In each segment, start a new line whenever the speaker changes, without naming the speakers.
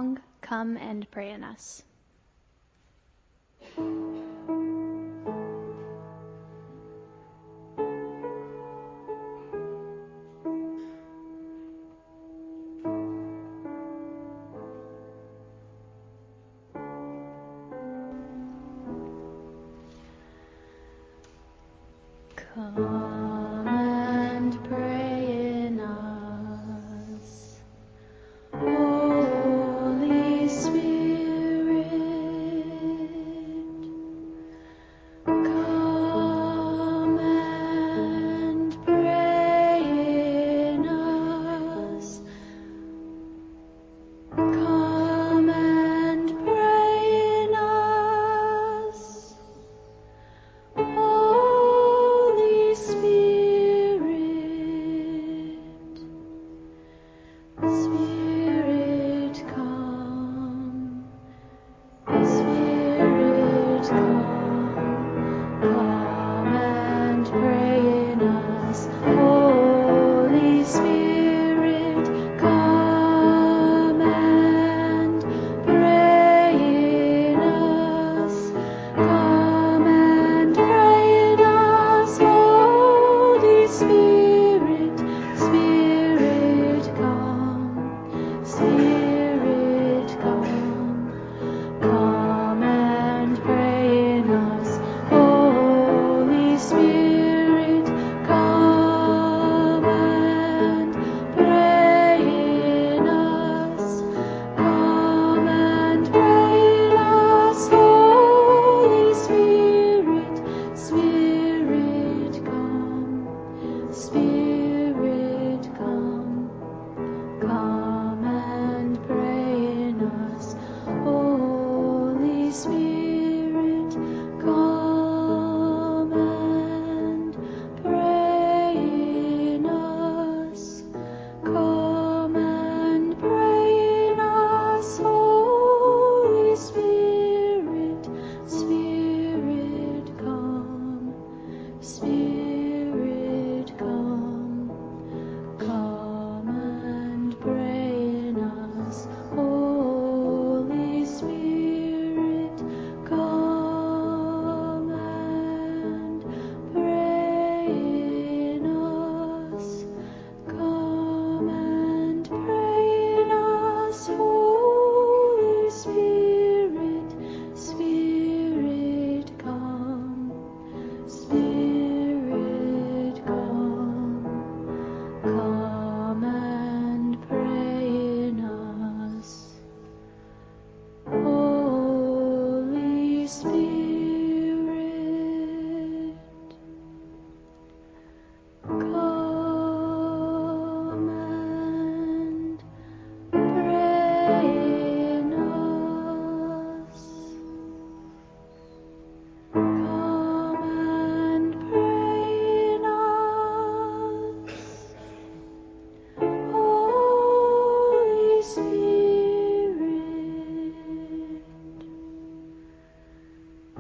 Come and pray in us. Come and pray in us, Holy Spirit. Come and pray in us. Come and pray in us, Holy Spirit. Spirit, come. Spirit, come. Come and pray in us, Holy Spirit. Come and pray in us. Come and pray in us, Holy Spirit. Spirit, come. Spirit, come. Come and pray in us, Holy Spirit. Come and pray in us. Come and pray in us, Holy Spirit. Spirit, come. Spirit, come. Come and pray in us, Holy Spirit. Come and pray in us. Come and pray in us, Holy Spirit. Spirit, come. Spirit, come. Come and pray in us, Holy Spirit. Come and pray in us. Come and pray in us, Holy Spirit. Spirit, come. Spirit, come. Come and pray in us, Holy Spirit. Come and pray in us. Come and pray in us, Holy Spirit.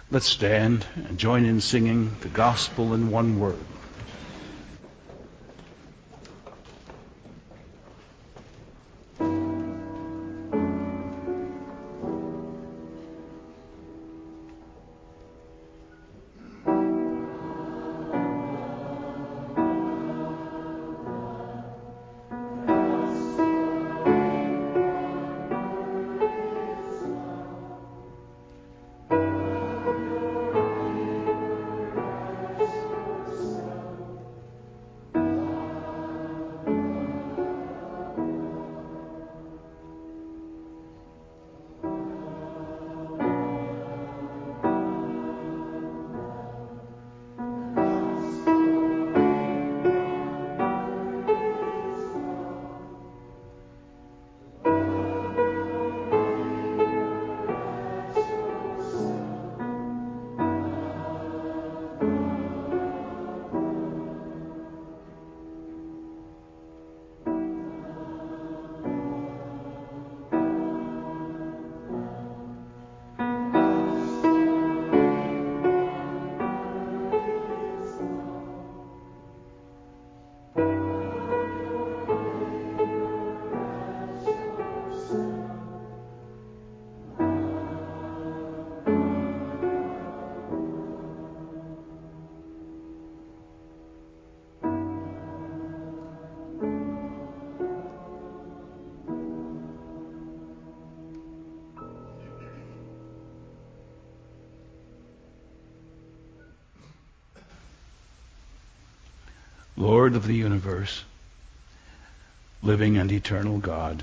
Let's stand and join in singing the gospel in one word. Lord of the universe, living and eternal God,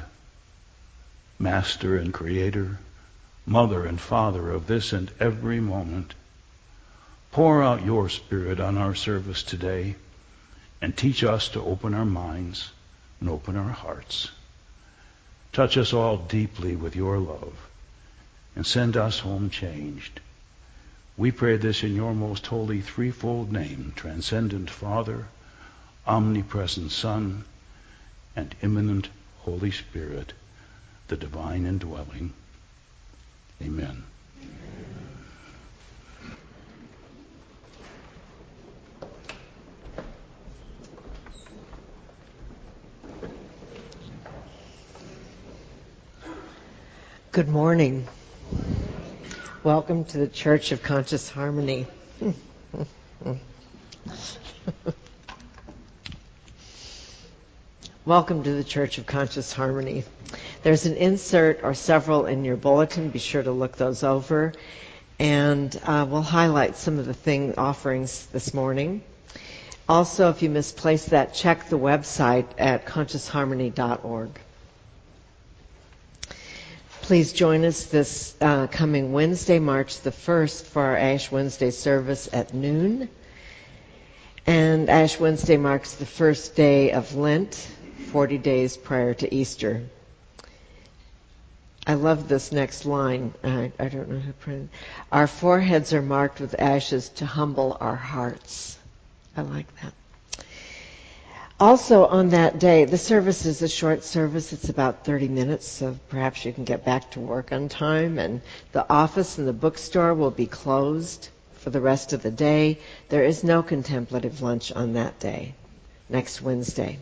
Master and Creator, Mother and Father of this and every moment, pour out your Spirit on our service today and teach us to open our minds and open our hearts. Touch us all deeply with your love and send us home changed. We pray this in your most holy threefold name, transcendent Father, omnipresent Son, and immanent Holy Spirit, the divine indwelling. Amen.
Good morning. Welcome to the Church of Conscious Harmony. Welcome to the Church of Conscious Harmony. There's an insert or several in your bulletin. Be sure to look those over. And we'll highlight some of the offerings this morning. Also, if you misplaced that, check the website at consciousharmony.org. Please join us this coming Wednesday, March the 1st, for our Ash Wednesday service at noon. And Ash Wednesday marks the first day of Lent, 40 days prior to Easter. I love this next line. I don't know who printed it. Our foreheads are marked with ashes to humble our hearts. I like that. Also on that day, the service is a short service. It's about 30 minutes, so perhaps you can get back to work on time. And the office and the bookstore will be closed for the rest of the day. There is no contemplative lunch on that day, next Wednesday.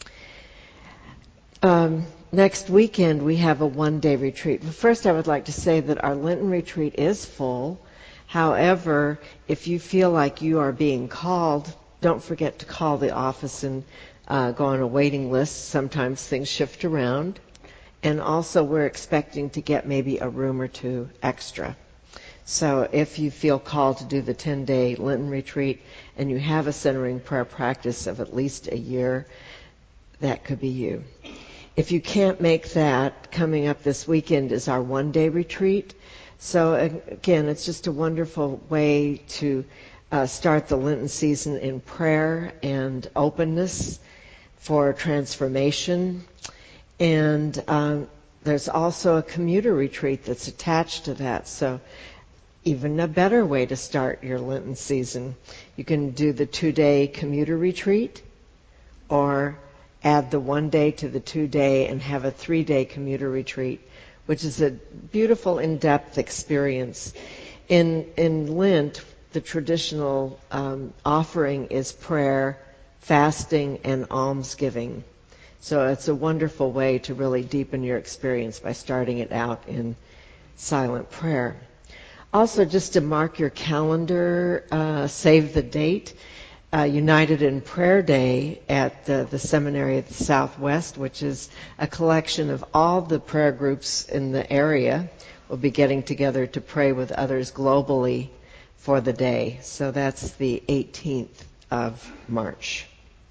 Next weekend, we have a one-day retreat. First, I would like to say that our Lenten retreat is full. However, if you feel like you are being called, don't forget to call the office and go on a waiting list. Sometimes things shift around. And also, we're expecting to get maybe a room or two extra. So if you feel called to do the 10-day Lenten retreat and you have a centering prayer practice of at least a year, that could be you. If you can't make that, coming up this weekend is our one-day retreat. So again, it's just a wonderful way to start the Lenten season in prayer and openness for transformation. And there's also a commuter retreat that's attached to that. So even a better way to start your Lenten season. You can do the 2-day commuter retreat, or add the 1 day to the 2-day and have a 3-day commuter retreat, which is a beautiful in-depth experience. In Lent, the traditional offering is prayer, fasting, and almsgiving. So it's a wonderful way to really deepen your experience by starting it out in silent prayer. Also, just to mark your calendar, save the date, United in Prayer Day at the Seminary of the Southwest, which is a collection of all the prayer groups in the area, will be getting together to pray with others globally for the day. So that's the 18th of March.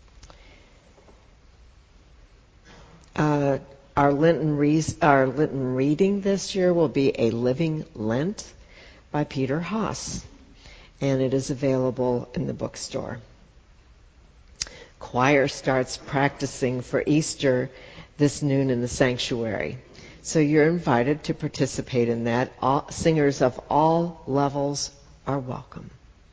Our Lenten reading this year will be A Living Lent by Peter Haas, and it is available in the bookstore. Choir starts practicing for Easter this noon in the sanctuary. So you're invited to participate in that. Singers of all levels are welcome.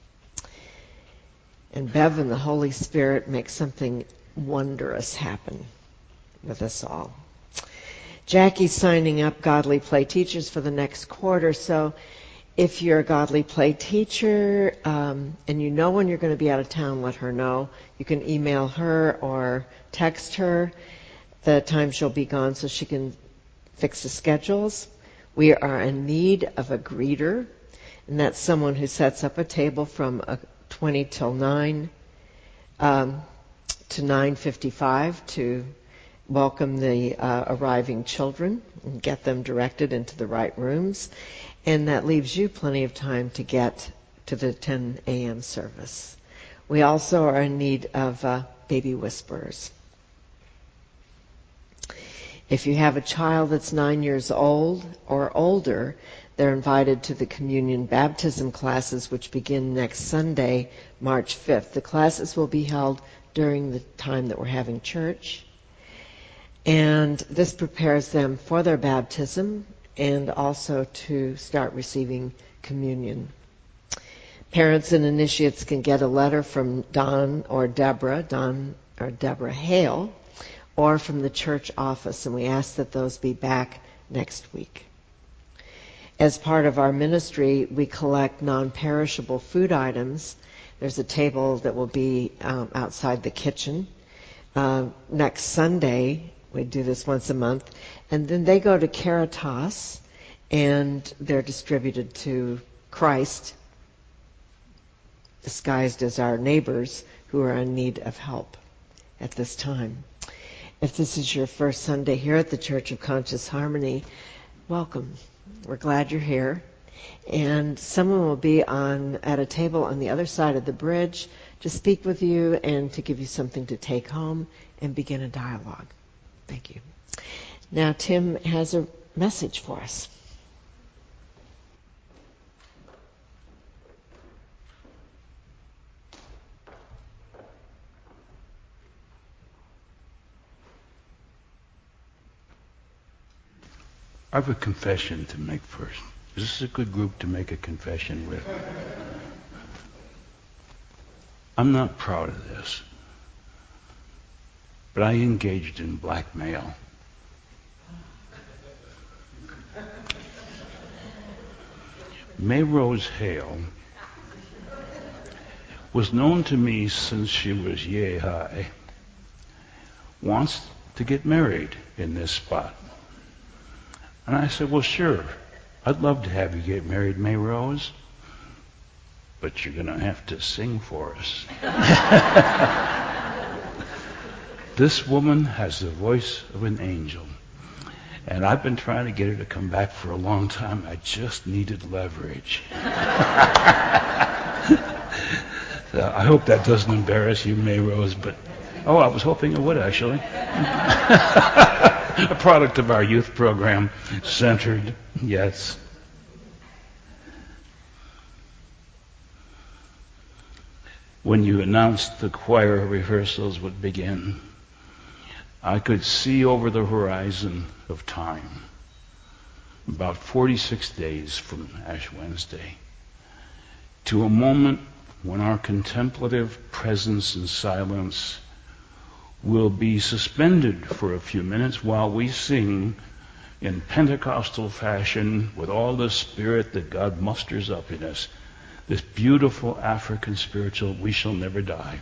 And Bev and the Holy Spirit make something wondrous happen with us all. Jackie's signing up Godly Play teachers for the next quarter, so if you're a Godly Play teacher and you know when you're going to be out of town, let her know. You can email her or text her the time she'll be gone so she can fix the schedules. We are in need of a greeter, and that's someone who sets up a table from 20 till 9 to 9:55 to welcome the arriving children and get them directed into the right rooms. And that leaves you plenty of time to get to the 10 a.m. service. We also are in need of baby whisperers. If you have a child that's 9 years old or older, they're invited to the communion baptism classes, which begin next Sunday, March 5th. The classes will be held during the time that we're having church. And this prepares them for their baptism and also to start receiving communion. Parents and initiates can get a letter from Don or Deborah Hale, or from the church office, and we ask that those be back next week. As part of our ministry, we collect non-perishable food items. There's a table that will be outside the kitchen. Next Sunday, we do this once a month, and then they go to Caritas, and they're distributed to Christ, disguised as our neighbors who are in need of help at this time. If this is your first Sunday here at the Church of Conscious Harmony, welcome. We're glad you're here. And someone will be at a table on the other side of the bridge to speak with you and to give you something to take home and begin a dialogue. Thank you. Now Tim has a message for us.
I have a confession to make first. Is this a good group to make a confession with? I'm not proud of this, but I engaged in blackmail. May Rose Hale was known to me since she was yay high. Wants to get married in this spot. And I said, well, sure, I'd love to have you get married, May Rose, but you're going to have to sing for us. This woman has the voice of an angel, and I've been trying to get her to come back for a long time. I just needed leverage. So I hope that doesn't embarrass you, May Rose, but I was hoping it would, actually. A product of our youth program, Centered, yes. When you announced the choir rehearsals would begin, I could see over the horizon of time, about 46 days from Ash Wednesday, to a moment when our contemplative presence and silence will be suspended for a few minutes while we sing in Pentecostal fashion with all the spirit that God musters up in us, this beautiful African spiritual, we shall never die.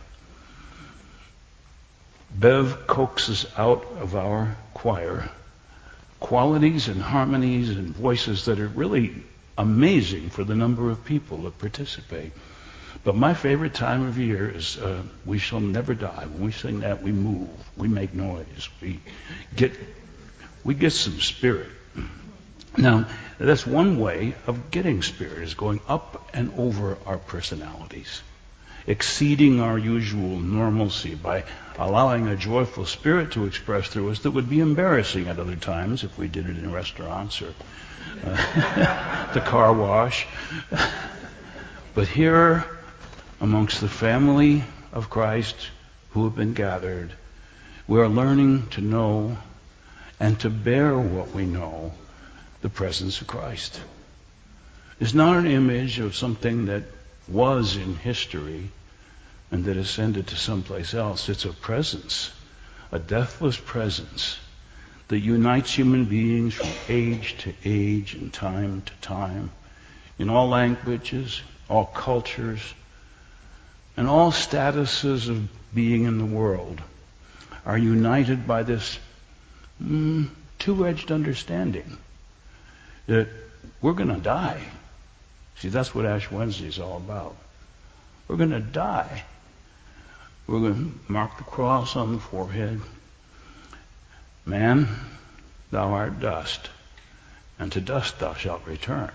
Bev coaxes out of our choir qualities and harmonies and voices that are really amazing for the number of people that participate. But my favorite time of year is We Shall Never Die. When we sing that, we move, we make noise, we get some spirit. Now, that's one way of getting spirit, is going up and over our personalities, exceeding our usual normalcy by allowing a joyful spirit to express through us that would be embarrassing at other times if we did it in restaurants or the car wash. But here, amongst the family of Christ who have been gathered, we are learning to know and to bear what we know, the presence of Christ. It's not an image of something that was in history and that ascended to someplace else. It's a presence, a deathless presence that unites human beings from age to age and time to time, in all languages, all cultures, and all statuses of being in the world are united by this two-edged understanding that we're going to die. See, that's what Ash Wednesday is all about. We're going to die. We're going to mark the cross on the forehead. Man, thou art dust, and to dust thou shalt return.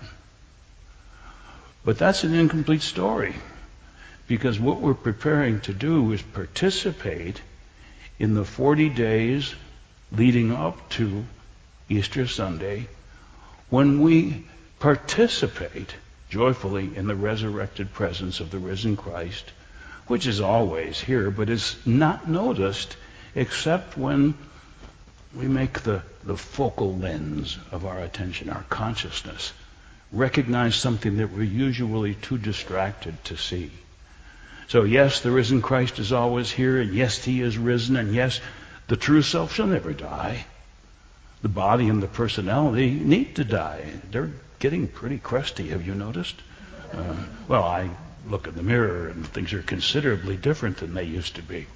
But that's an incomplete story, because what we're preparing to do is participate in the 40 days leading up to Easter Sunday, when we participate joyfully in the resurrected presence of the risen Christ, which is always here, but is not noticed except when we make the focal lens of our attention, our consciousness, recognize something that we're usually too distracted to see. So yes, the risen Christ is always here, and yes, he is risen, and yes, the true self shall never die. The body and the personality need to die. They're getting pretty crusty, have you noticed? Well, I look in the mirror and things are considerably different than they used to be.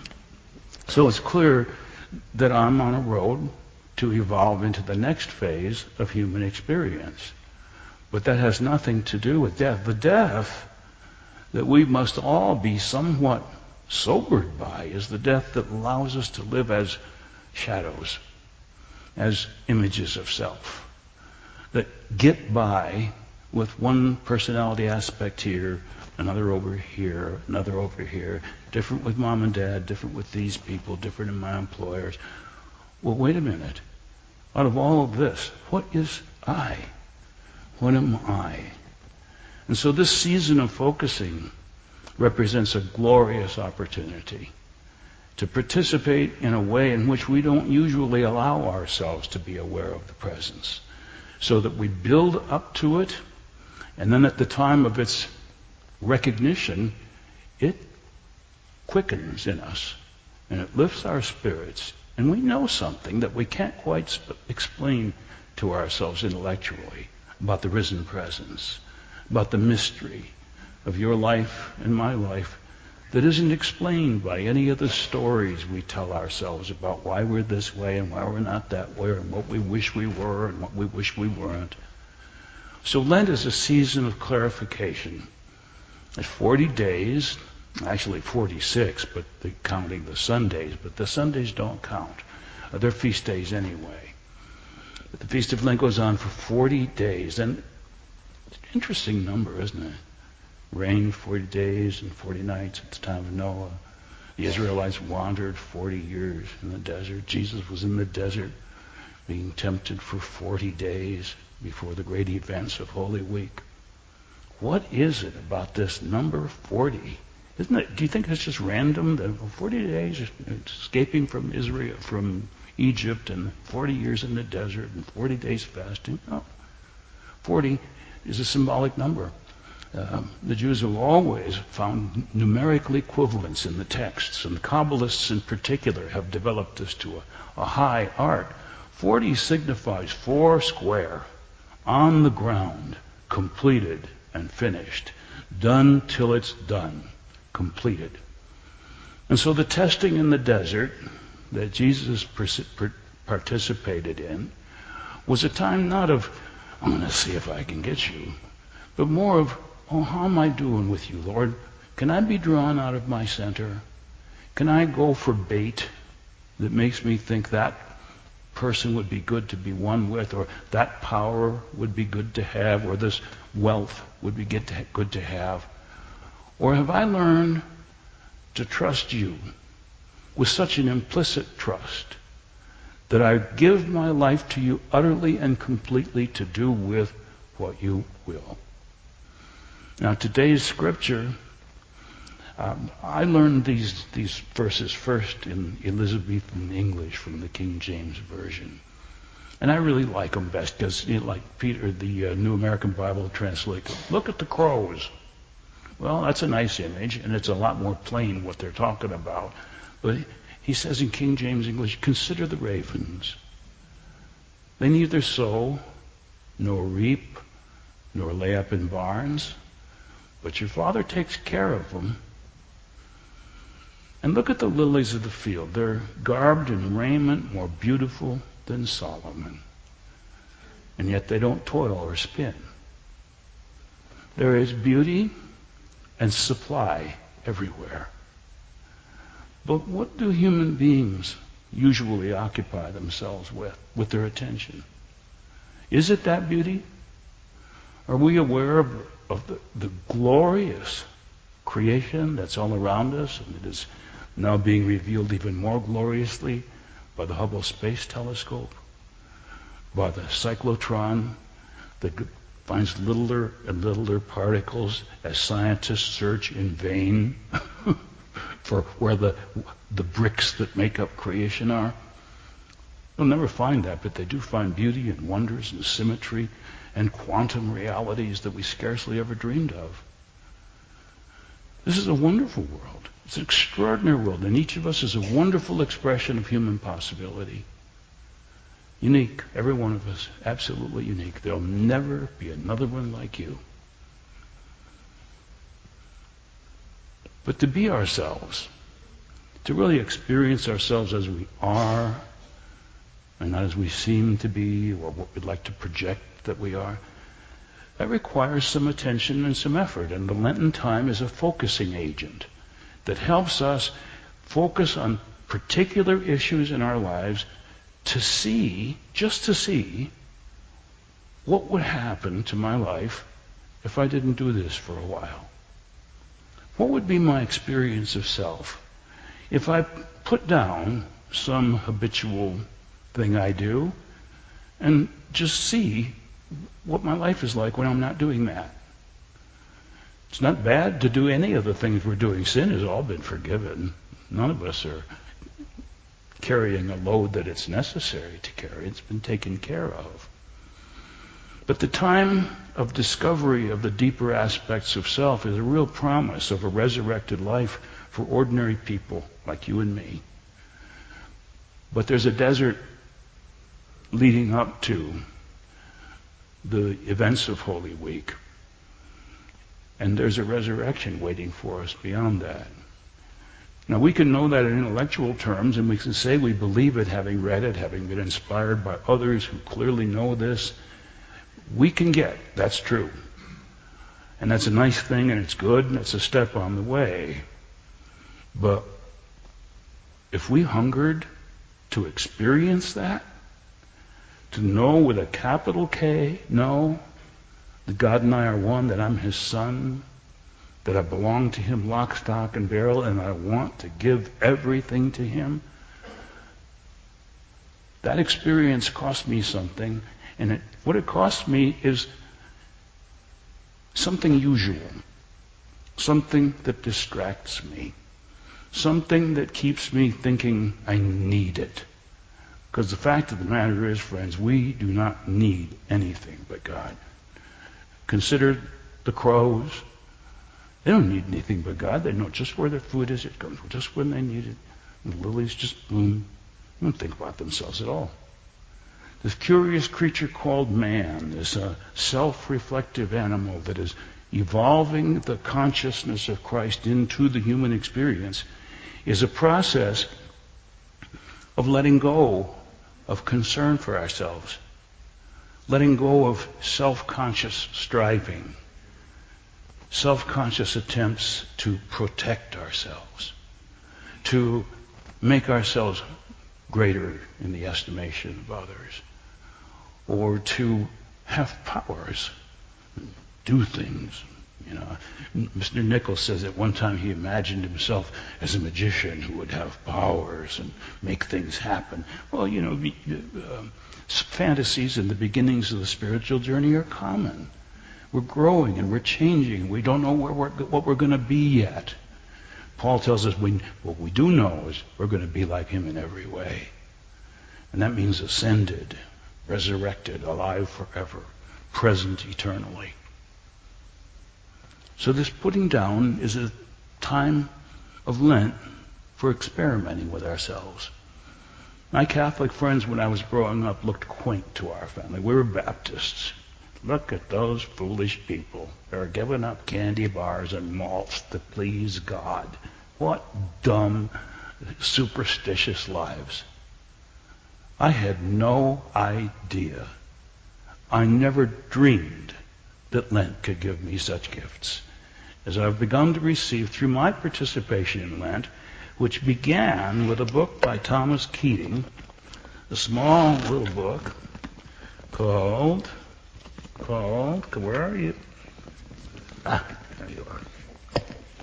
So it's clear that I'm on a road to evolve into the next phase of human experience. But that has nothing to do with death. The death that we must all be somewhat sobered by is the death that allows us to live as shadows, as images of self, that get by with one personality aspect here, another over here, another over here, different with mom and dad, different with these people, different in my employers. Well, wait a minute. Out of all of this, what is I? What am I? And so this season of focusing represents a glorious opportunity to participate in a way in which we don't usually allow ourselves to be aware of the presence, so that we build up to it, and then at the time of its recognition, it quickens in us, and it lifts our spirits, and we know something that we can't quite explain to ourselves intellectually about the risen presence, about the mystery of your life and my life that isn't explained by any of the stories we tell ourselves about why we're this way and why we're not that way, and what we wish we were and what we wish we weren't. So Lent is a season of clarification. It's 40 days, actually 46, but counting the Sundays, but the Sundays don't count. They're feast days anyway. But the Feast of Lent goes on for 40 days, and it's an interesting number, isn't it? Rain 40 days and 40 nights at the time of Noah. The Israelites wandered 40 years in the desert. Jesus was in the desert being tempted for 40 days before the great events of Holy Week. What is it about this number 40? Isn't it? Do you think it's just random? That 40 days escaping from Israel, from Egypt, and 40 years in the desert, and 40 days fasting? No. 40 is a symbolic number. The Jews have always found numerical equivalents in the texts, and the Kabbalists in particular have developed this to a high art. 40 signifies 4 square, on the ground, completed and finished, done till it's done, completed. And so the testing in the desert that Jesus participated in was a time not of, I'm going to see if I can get you, but more of, oh, how am I doing with you, Lord? Can I be drawn out of my center? Can I go for bait that makes me think that person would be good to be one with, or that power would be good to have, or this wealth would be good to have? Or have I learned to trust you with such an implicit trust that I give my life to you utterly and completely to do with what you will? Now, today's scripture, I learned these verses first in Elizabethan English from the King James Version. And I really like them best because, like Peter, the New American Bible translator, look at the crows. Well, that's a nice image, and it's a lot more plain what they're talking about. But he says in King James English, consider the ravens. They neither sow, nor reap, nor lay up in barns, but your Father takes care of them. And look at the lilies of the field. They're garbed in raiment more beautiful than Solomon. And yet they don't toil or spin. There is beauty and supply everywhere. But what do human beings usually occupy themselves with their attention? Is it that beauty? Are we aware of the glorious creation that's all around us, and it is now being revealed even more gloriously by the Hubble Space Telescope, by the cyclotron that finds littler and littler particles as scientists search in vain for where the bricks that make up creation are? They'll never find that, but they do find beauty and wonders and symmetry and quantum realities that we scarcely ever dreamed of. This is a wonderful world. It's an extraordinary world, and each of us is a wonderful expression of human possibility. Unique, every one of us, absolutely unique. There'll never be another one like you. But to be ourselves, to really experience ourselves as we are, and not as we seem to be, or what we'd like to project that we are, that requires some attention and some effort. And the Lenten time is a focusing agent that helps us focus on particular issues in our lives to see, just to see, what would happen to my life if I didn't do this for a while. What would be my experience of self if I put down some habitual thing I do and just see what my life is like when I'm not doing that? It's not bad to do any of the things we're doing. Sin has all been forgiven. None of us are carrying a load that it's necessary to carry. It's been taken care of. But the time of discovery of the deeper aspects of self is a real promise of a resurrected life for ordinary people like you and me. But there's a desert leading up to the events of Holy Week. And there's a resurrection waiting for us beyond that. Now, we can know that in intellectual terms, and we can say we believe it, having read it, having been inspired by others who clearly know this. We can get, that's true. And that's a nice thing, and it's good, and it's a step on the way. But if we hungered to experience that, to know with a capital K, know that God and I are one, that I'm His son, that I belong to Him lock, stock, and barrel, and I want to give everything to Him, that experience cost me something, and what it cost me is something usual, something that distracts me, something that keeps me thinking I need it. Because the fact of the matter is, friends, we do not need anything but God. Consider the crows. They don't need anything but God. They know just where their food is. It comes just when they need it. And the lilies just bloom. They don't think about themselves at all. This curious creature called man is a self-reflective animal that is evolving the consciousness of Christ into the human experience, is a process of letting go of concern for ourselves, letting go of self-conscious striving, self-conscious attempts to protect ourselves, to make ourselves greater in the estimation of others, or to have powers, do things. You know, Mr. Nichols says that one time he imagined himself as a magician who would have powers and make things happen. Well, you know, fantasies and the beginnings of the spiritual journey are common. We're growing and we're changing. We don't know what we're going to be yet. Paul tells us what we do know is we're going to be like him in every way. And that means ascended, resurrected, alive forever, present eternally. So this putting down is a time of Lent for experimenting with ourselves. My Catholic friends, when I was growing up, looked quaint to our family. We were Baptists. Look at those foolish people. They're giving up candy bars and malts to please God. What dumb, superstitious lives. I had no idea. I never dreamed that Lent could give me such gifts as I've begun to receive through my participation in Lent, which began with a book by Thomas Keating, a small little book called, where are you? There you are.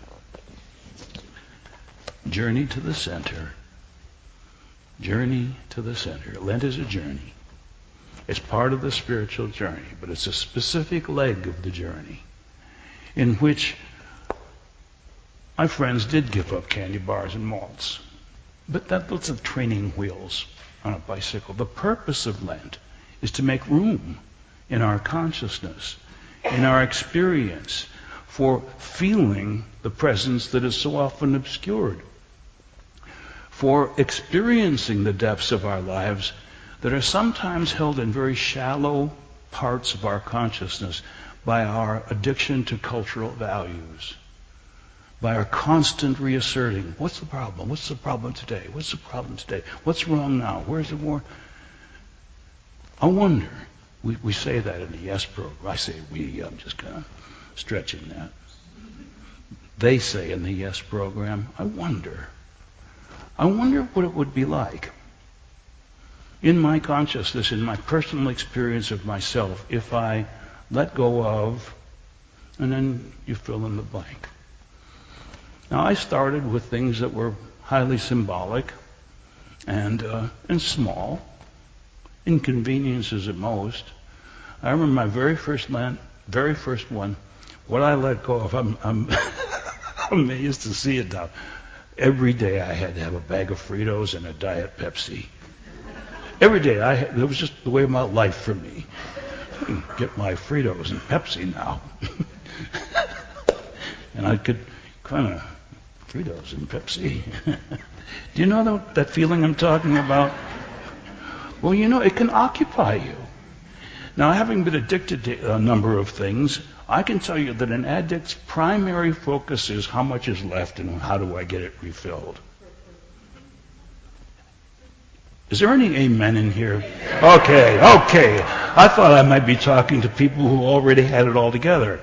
Journey to the Center. Journey to the Center. Lent is a journey. It's part of the spiritual journey, but it's a specific leg of the journey in which my friends did give up candy bars and malts. But those are training wheels on a bicycle. The purpose of Lent is to make room in our consciousness, in our experience, for feeling the presence that is so often obscured, for experiencing the depths of our lives that are sometimes held in very shallow parts of our consciousness by our addiction to cultural values, by our constant reasserting, what's the problem? What's the problem today? What's the problem today? What's wrong now? Where's the war? I wonder, we say that in the Yes program. I say we, I'm just kind of stretching that. They say in the Yes program, I wonder what it would be like in my consciousness, in my personal experience of myself, if I let go of, and then you fill in the blank. Now, I started with things that were highly symbolic and small, inconveniences at most. I remember my very first Lent, very first one, what I let go of, I'm amazed to see it now. Every day I had to have a bag of Fritos and a Diet Pepsi. Every day, it was just the way of my life for me. I can get my Fritos and Pepsi now. And I could kind of, Fritos and Pepsi. Do you know that feeling I'm talking about? Well, you know, it can occupy you. Now, having been addicted to a number of things, I can tell you that an addict's primary focus is how much is left and how do I get it refilled. Is there any amen in here? Okay. I thought I might be talking to people who already had it all together.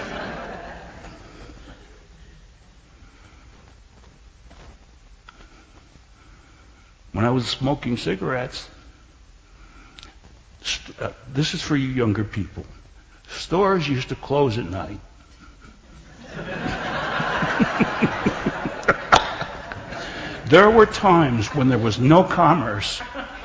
When I was smoking cigarettes, this is for you younger people. Stores used to close at night. There were times when there was no commerce.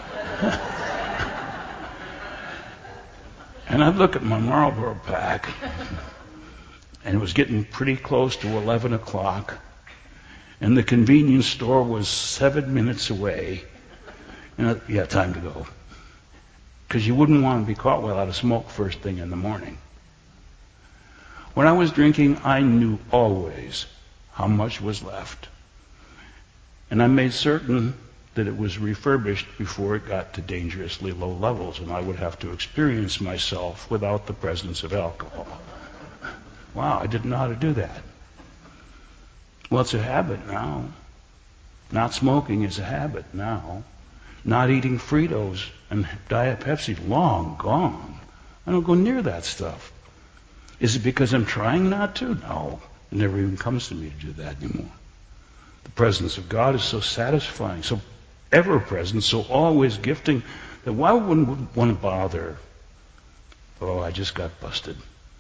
And I'd look at my Marlboro pack, and it was getting pretty close to 11 o'clock, and the convenience store was 7 minutes away. And you had time to go. Because you wouldn't want to be caught without a smoke first thing in the morning. When I was drinking, I knew always how much was left. And I made certain that it was refurbished before it got to dangerously low levels, and I would have to experience myself without the presence of alcohol. Wow, I didn't know how to do that. Well, it's a habit now. Not smoking is a habit now. Not eating Fritos and Diet Pepsi, long gone. I don't go near that stuff. Is it because I'm trying not to? No. It never even comes to me to do that anymore. The presence of God is so satisfying, so ever-present, so always gifting, that why wouldn't we want to bother? Oh, I just got busted.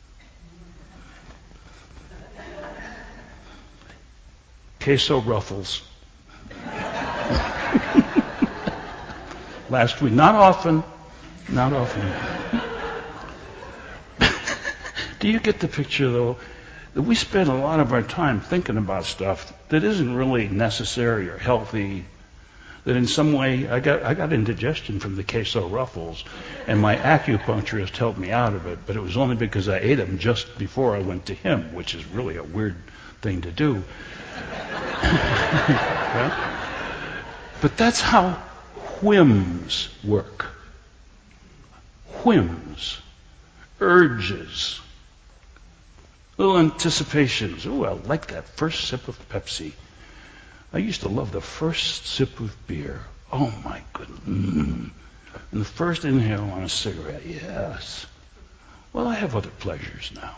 Queso Ruffles. Last week. Not often. Not often. Do you get the picture, though? That we spend a lot of our time thinking about stuff that isn't really necessary or healthy. That in some way, I got indigestion from the Queso Ruffles, and my acupuncturist helped me out of it, but it was only because I ate them just before I went to him, which is really a weird thing to do. Yeah? But that's how whims work. Whims, urges, little anticipations. Oh, I like that first sip of Pepsi. I used to love the first sip of beer. Oh my goodness. And the first inhale on a cigarette. Yes. Well, I have other pleasures now.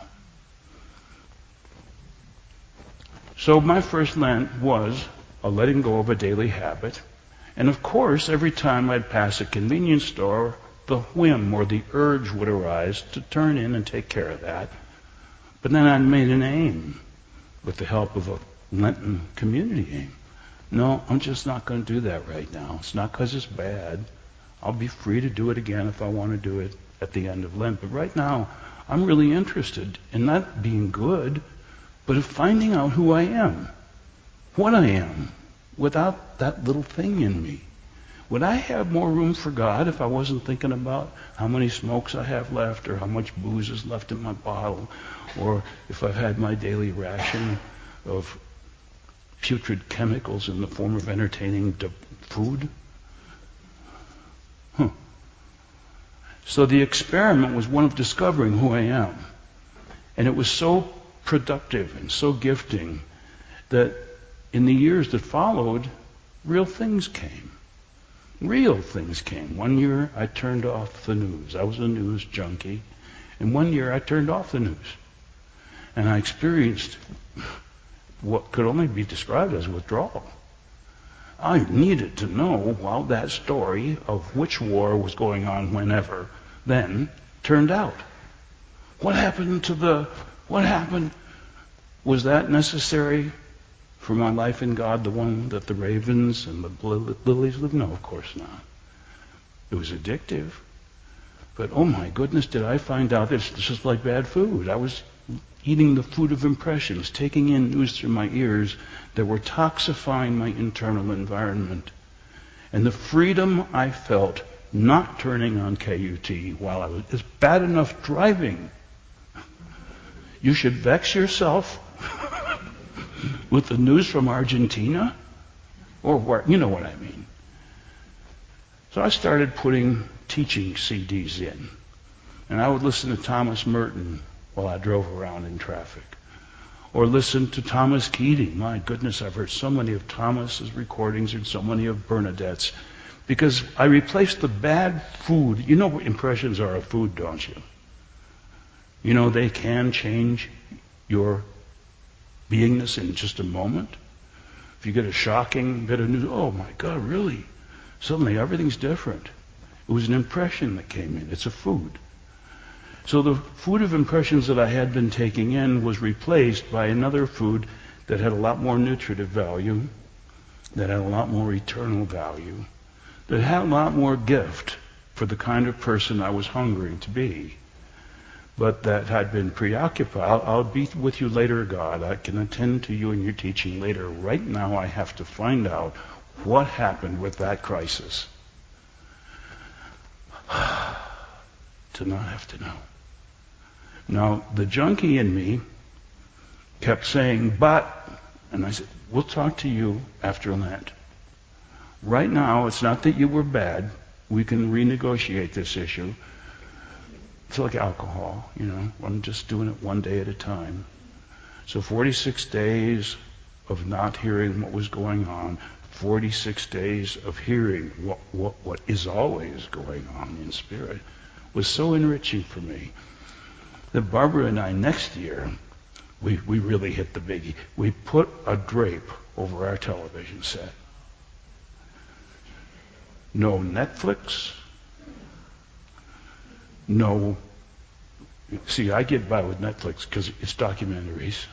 So my first Lent was a letting go of a daily habit. And of course, every time I'd pass a convenience store, the whim or the urge would arise to turn in and take care of that. But then I'd made an aim with the help of a Lenten community aim. No, I'm just not going to do that right now. It's not because it's bad. I'll be free to do it again if I want to do it at the end of Lent. But right now, I'm really interested in not being good, but of finding out who I am, what I am, without that little thing in me. Would I have more room for God if I wasn't thinking about how many smokes I have left, or how much booze is left in my bottle, or if I've had my daily ration of putrid chemicals in the form of entertaining food? So the experiment was one of discovering who I am. And it was so productive and so gifting that in the years that followed, real things came. Real things came. One year I turned off the news. I was a news junkie. And one year I turned off the news. And I experienced what could only be described as withdrawal. I needed to know how that story of which war was going on whenever then turned out. What happened? Was that necessary for my life in God, the one that the ravens and the lilies live? No, of course not. It was addictive. But oh my goodness, did I find out it's just like bad food. I was eating the food of impressions, taking in news through my ears that were toxifying my internal environment. And the freedom I felt not turning on KUT while I was, is bad enough driving. You should vex yourself with the news from Argentina, or where, you know what I mean. So I started putting teaching CDs in. And I would listen to Thomas Merton while I drove around in traffic. Or listen to Thomas Keating. My goodness, I've heard so many of Thomas's recordings and so many of Bernadette's. Because I replaced the bad food. You know what impressions are of food, don't you? You know they can change your beingness in just a moment. If you get a shocking bit of news, oh my God, really? Suddenly everything's different. It was an impression that came in. It's a food. So the food of impressions that I had been taking in was replaced by another food that had a lot more nutritive value, that had a lot more eternal value, that had a lot more gift for the kind of person I was hungering to be. But that had been preoccupied. I'll be with you later, God. I can attend to you in your teaching later. Right now I have to find out what happened with that crisis. To not have to know. Now, the junkie in me kept saying, but, and I said, we'll talk to you after Lent. Right now, it's not that you were bad. We can renegotiate this issue. It's like alcohol, I'm just doing it one day at a time. So 46 days of not hearing what was going on, 46 days of hearing what is always going on in spirit was so enriching for me that Barbara and I next year, we really hit the biggie. We put a drape over our television set. No Netflix. No. See, I get by with Netflix because it's documentaries.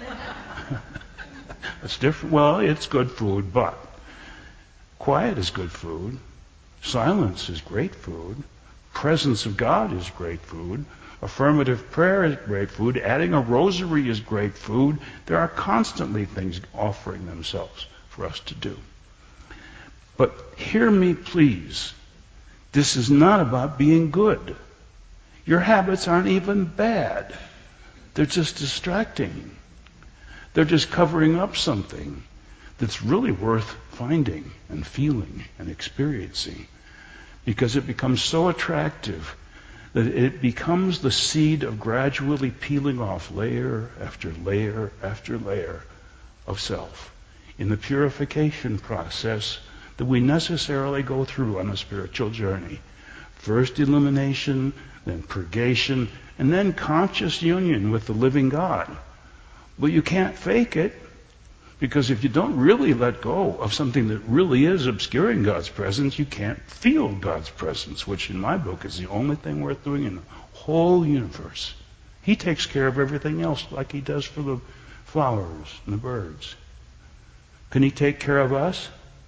It's different. Well, it's good food, but quiet is good food. Silence is great food. Presence of God is great food. Affirmative prayer is great food. Adding a rosary is great food. There are constantly things offering themselves for us to do. But hear me, please. This is not about being good. Your habits aren't even bad. They're just distracting. They're just covering up something that's really worth finding and feeling and experiencing, because it becomes so attractive that it becomes the seed of gradually peeling off layer after layer after layer of self in the purification process that we necessarily go through on a spiritual journey. First illumination, then purgation, and then conscious union with the living God. But you can't fake it, because if you don't really let go of something that really is obscuring God's presence, you can't feel God's presence, which in my book is the only thing worth doing in the whole universe. He takes care of everything else like he does for the flowers and the birds. Can he take care of us?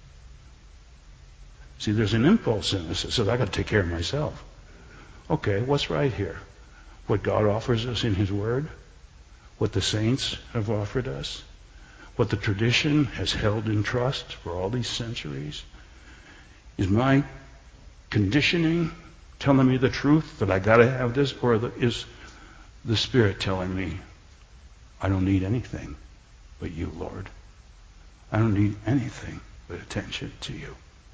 See, there's an impulse in us that says, I got to take care of myself. Okay, what's right here? What God offers us in his word? What the saints have offered us? What the tradition has held in trust for all these centuries? Is my conditioning telling me the truth that I got to have this, or is the Spirit telling me I don't need anything but you, Lord? I don't need anything but attention to you.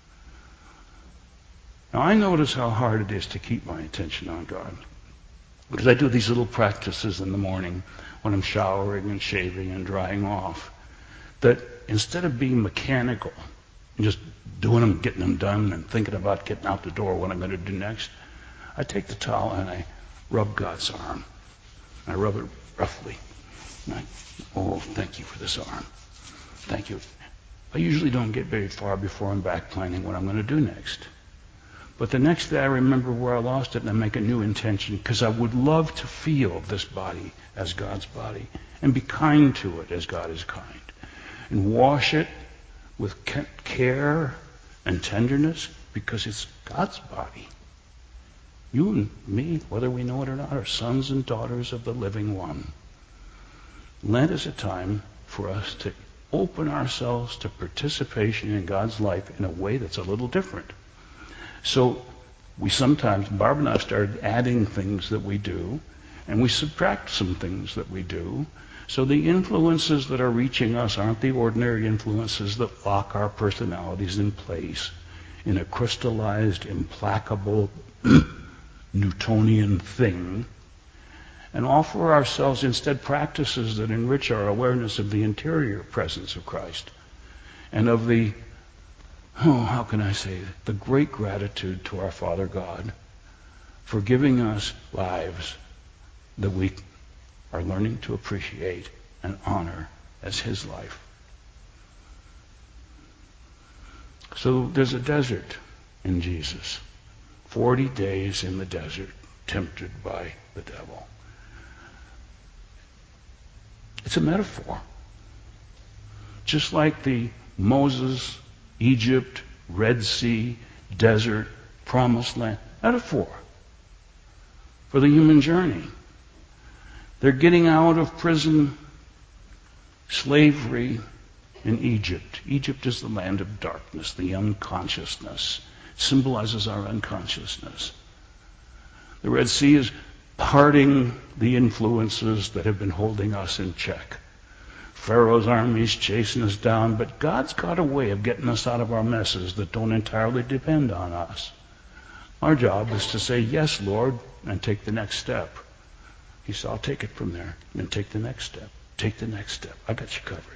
Now, I notice how hard it is to keep my attention on God, because I do these little practices in the morning when I'm showering and shaving and drying off, that instead of being mechanical and just doing them, getting them done, and thinking about getting out the door, what I'm going to do next, I take the towel and I rub God's arm. I rub it roughly. Oh, thank you for this arm. Thank you. I usually don't get very far before I'm back planning what I'm going to do next. But the next day I remember where I lost it and I make a new intention, because I would love to feel this body as God's body and be kind to it as God is kind, and wash it with care and tenderness, because it's God's body. You and me, whether we know it or not, are sons and daughters of the living one. Lent is a time for us to open ourselves to participation in God's life in a way that's a little different. So we sometimes, Barbara and I started adding things that we do, and we subtract some things that we do. So the influences that are reaching us aren't the ordinary influences that lock our personalities in place in a crystallized, implacable, Newtonian thing, and offer ourselves instead practices that enrich our awareness of the interior presence of Christ and of the, how can I say, the great gratitude to our Father God for giving us lives that we are learning to appreciate and honor as his life. So there's a desert in Jesus. 40 days in the desert, tempted by the devil. It's a metaphor. Just like the Moses, Egypt, Red Sea, desert, promised land, metaphor for the human journey. They're getting out of prison, slavery in Egypt. Egypt is the land of darkness, the unconsciousness. It symbolizes our unconsciousness. The Red Sea is parting the influences that have been holding us in check. Pharaoh's armies chasing us down, but God's got a way of getting us out of our messes that don't entirely depend on us. Our job is to say, yes, Lord, and take the next step. He said, I'll take it from there. And take the next step. Take the next step. I got you covered.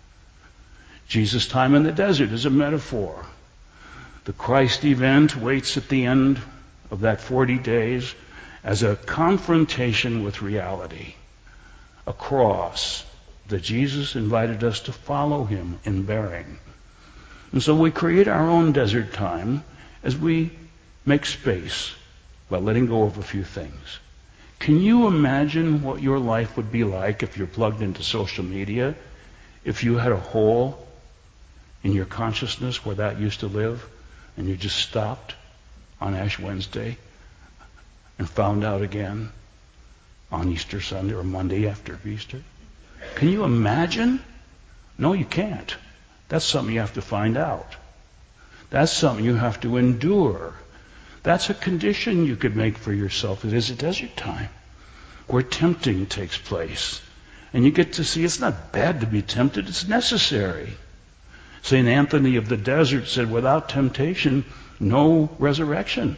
Jesus' time in the desert is a metaphor. The Christ event waits at the end of that 40 days as a confrontation with reality. A cross that Jesus invited us to follow him in bearing. And so we create our own desert time as we make space by letting go of a few things. Can you imagine what your life would be like if you're plugged into social media, if you had a hole in your consciousness where that used to live, and you just stopped on Ash Wednesday and found out again on Easter Sunday or Monday after Easter? Can you imagine? No, you can't. That's something you have to find out. That's something you have to endure. That's a condition you could make for yourself. It is a desert time where tempting takes place. And you get to see it's not bad to be tempted, it's necessary. St. Anthony of the Desert said, without temptation, no resurrection.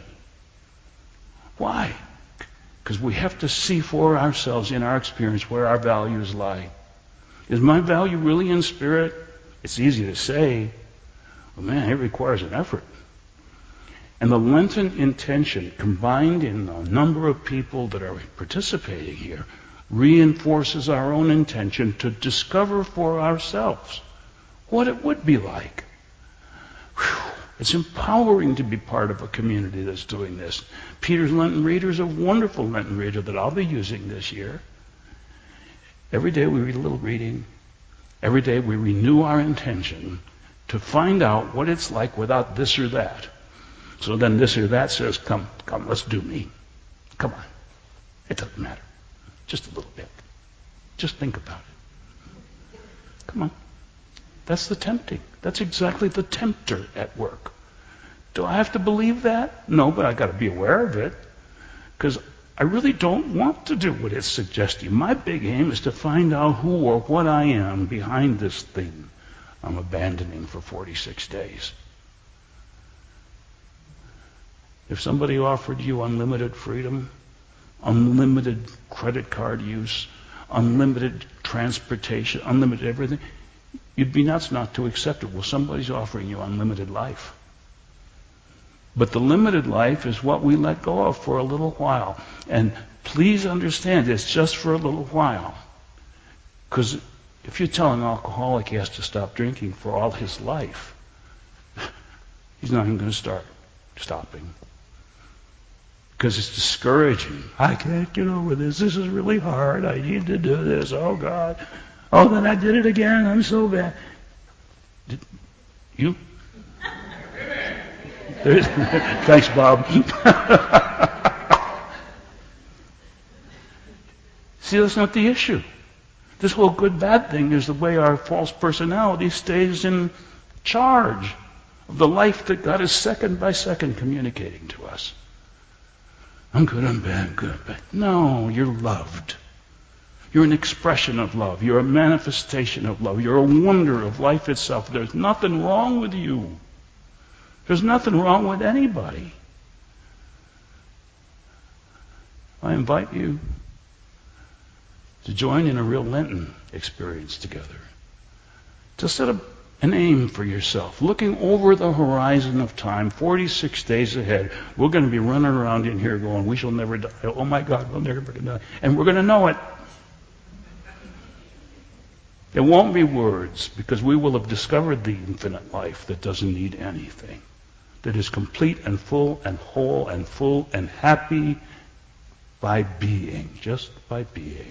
Why? Because we have to see for ourselves in our experience where our values lie. Is my value really in spirit? It's easy to say, but man, it requires an effort. And the Lenten intention, combined in the number of people that are participating here, reinforces our own intention to discover for ourselves what it would be like. Whew. It's empowering to be part of a community that's doing this. Peter's Lenten Reader is a wonderful Lenten Reader that I'll be using this year. Every day we read a little reading. Every day we renew our intention to find out what it's like without this or that. So then this or that says, come, let's do me. Come on. It doesn't matter. Just a little bit. Just think about it. Come on. That's the tempting. That's exactly the tempter at work. Do I have to believe that? No, but I've got to be aware of it. Because I really don't want to do what it's suggesting. My big aim is to find out who or what I am behind this thing I'm abandoning for 46 days. If somebody offered you unlimited freedom, unlimited credit card use, unlimited transportation, unlimited everything, you'd be nuts not to accept it. Well, somebody's offering you unlimited life. But the limited life is what we let go of for a little while. And please understand, it's just for a little while. Because if you tell an alcoholic he has to stop drinking for all his life, he's not even going to start stopping. Because it's discouraging. I can't get over this. This is really hard. I need to do this. Oh, God. Oh, then I did it again. I'm so bad. You? Thanks, Bob. See, that's not the issue. This whole good-bad thing is the way our false personality stays in charge of the life that God is second by second communicating to us. I'm good, I'm bad, good, I'm bad. No, you're loved. You're an expression of love. You're a manifestation of love. You're a wonder of life itself. There's nothing wrong with you. There's nothing wrong with anybody. I invite you to join in a real Lenten experience together. To set up an aim for yourself, looking over the horizon of time, 46 days ahead. We're going to be running around in here going, we shall never die. Oh my God, we'll never die. And we're going to know it. It won't be words, because we will have discovered the infinite life that doesn't need anything, that is complete and full and whole and full and happy by being, just by being.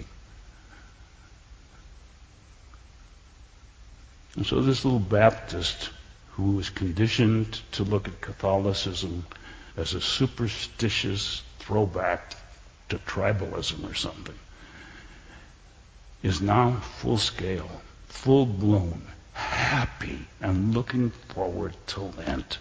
And so this little Baptist who was conditioned to look at Catholicism as a superstitious throwback to tribalism or something is now full scale, full blown, happy, and looking forward to Lent.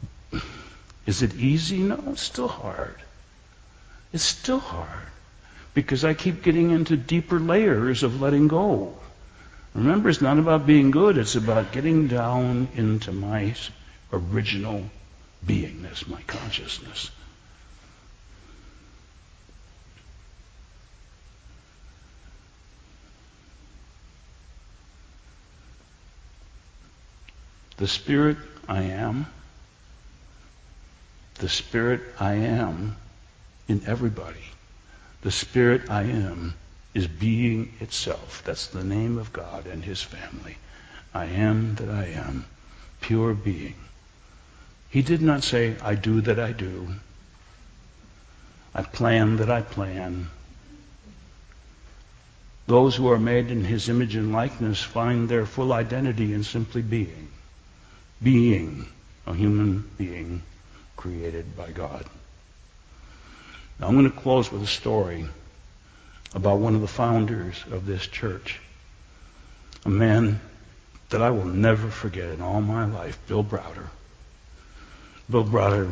Is it easy? No, it's still hard. It's still hard. because I keep getting into deeper layers of letting go. Remember, it's not about being good, it's about getting down into my original beingness, my consciousness. The Spirit I am, the Spirit I am in everybody. The Spirit I am is being itself. That's the name of God and His family. I am that I am, pure being. He did not say, I do that I do. I plan that I plan. Those who are made in His image and likeness find their full identity in simply being. Being, a human being created by God. Now I'm going to close with a story about one of the founders of this church. A man that I will never forget in all my life, Bill Browder. Bill Browder,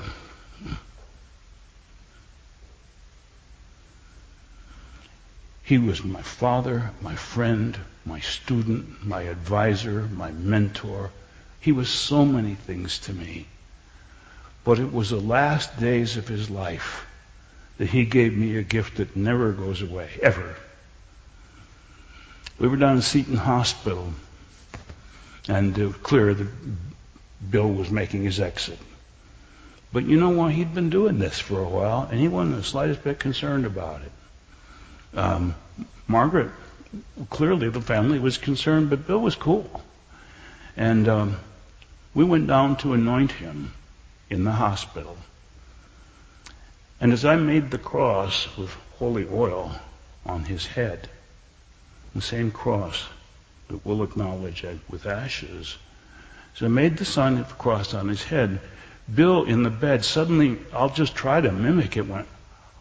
he was my father, my friend, my student, my advisor, my mentor. He was so many things to me. But it was the last days of his life that he gave me a gift that never goes away, ever. We were down in Seton Hospital, and it was clear that Bill was making his exit. But you know what? He'd been doing this for a while, and he wasn't the slightest bit concerned about it. Margaret, clearly the family was concerned, but Bill was cool. And we went down to anoint him in the hospital. And as I made the cross with holy oil on his head, the same cross that we'll acknowledge with ashes, as I made the sign of the cross on his head, Bill in the bed suddenly, I'll just try to mimic it, went,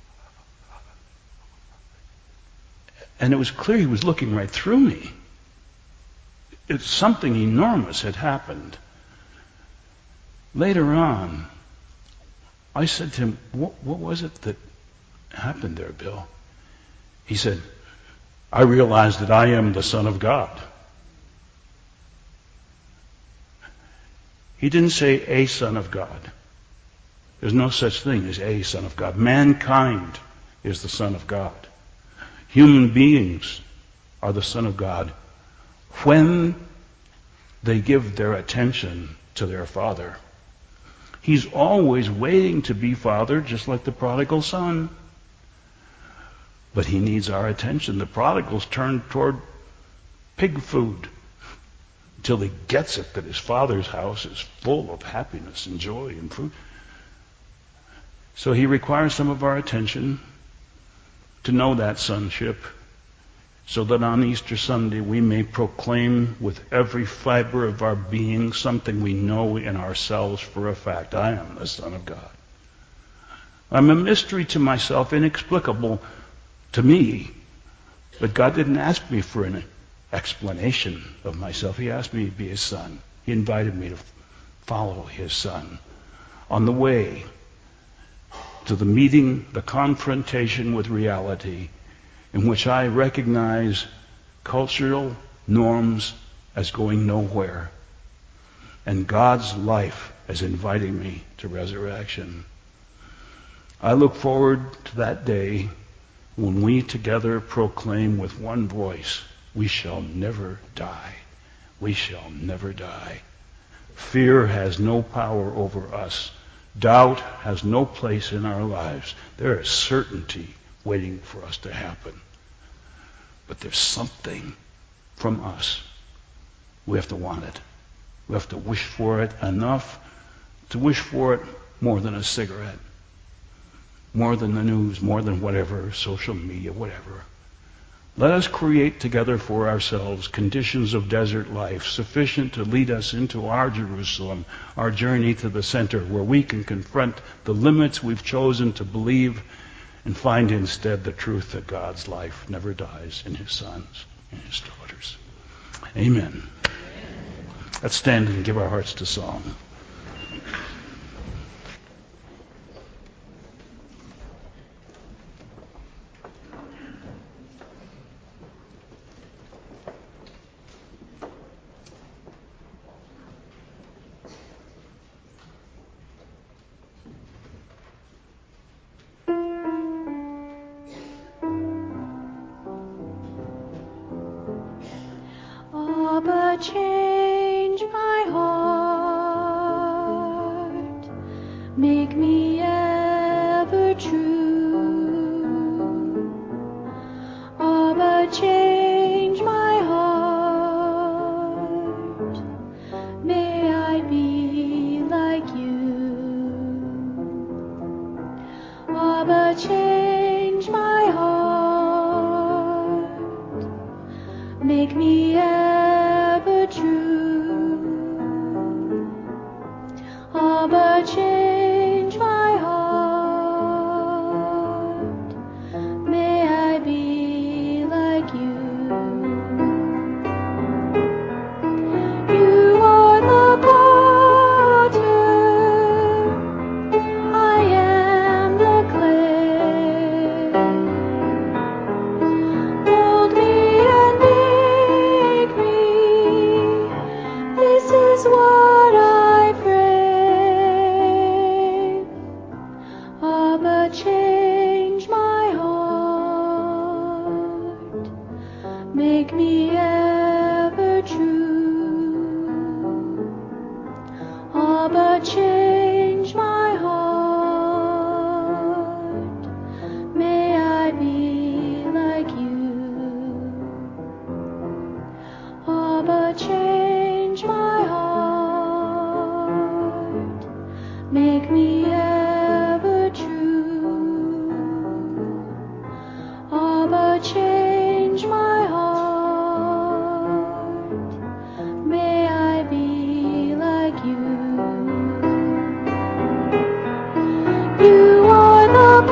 and it was clear he was looking right through me. It's something enormous had happened. Later on, I said to him, what was it that happened there, Bill? He said, I realized that I am the Son of God. He didn't say a Son of God. There's no such thing as a Son of God. Mankind is the Son of God. Human beings are the Son of God when they give their attention to their Father. He's always waiting to be Father, just like the prodigal son. But he needs our attention. The prodigal's turned toward pig food until he gets it that his Father's house is full of happiness and joy and fruit. So he requires some of our attention to know that sonship, so that on Easter Sunday we may proclaim with every fiber of our being something we know in ourselves for a fact. I am the Son of God. I'm a mystery to myself, inexplicable to me, but God didn't ask me for an explanation of myself. He asked me to be His son. He invited me to follow His Son on the way to the meeting, the confrontation with reality, in which I recognize cultural norms as going nowhere, and God's life as inviting me to resurrection. I look forward to that day when we together proclaim with one voice, we shall never die. We shall never die. Fear has no power over us. Doubt has no place in our lives. There is certainty waiting for us to happen. But there's something from us. We have to want it. We have to wish for it enough to wish for it more than a cigarette, more than the news, more than whatever, social media, whatever. Let us create together for ourselves conditions of desert life sufficient to lead us into our Jerusalem, our journey to the center, where we can confront the limits we've chosen to believe and find instead the truth that God's life never dies in His sons and His daughters. Amen. Let's stand and give our hearts to song.
change my heart. Make me ever true. Abba, change my heart. May I be like you. Abba, change my heart. Make me ever true. Abba, change my heart. May I be like you. You are the potter, I am the clay. Mold me and make me, this is what I pray. Abba, change my heart. Make me ever true. Abba, change my heart. May I be like you. Abba, change my heart. Make me ever true. Abba, change my heart. May I be like you. You are the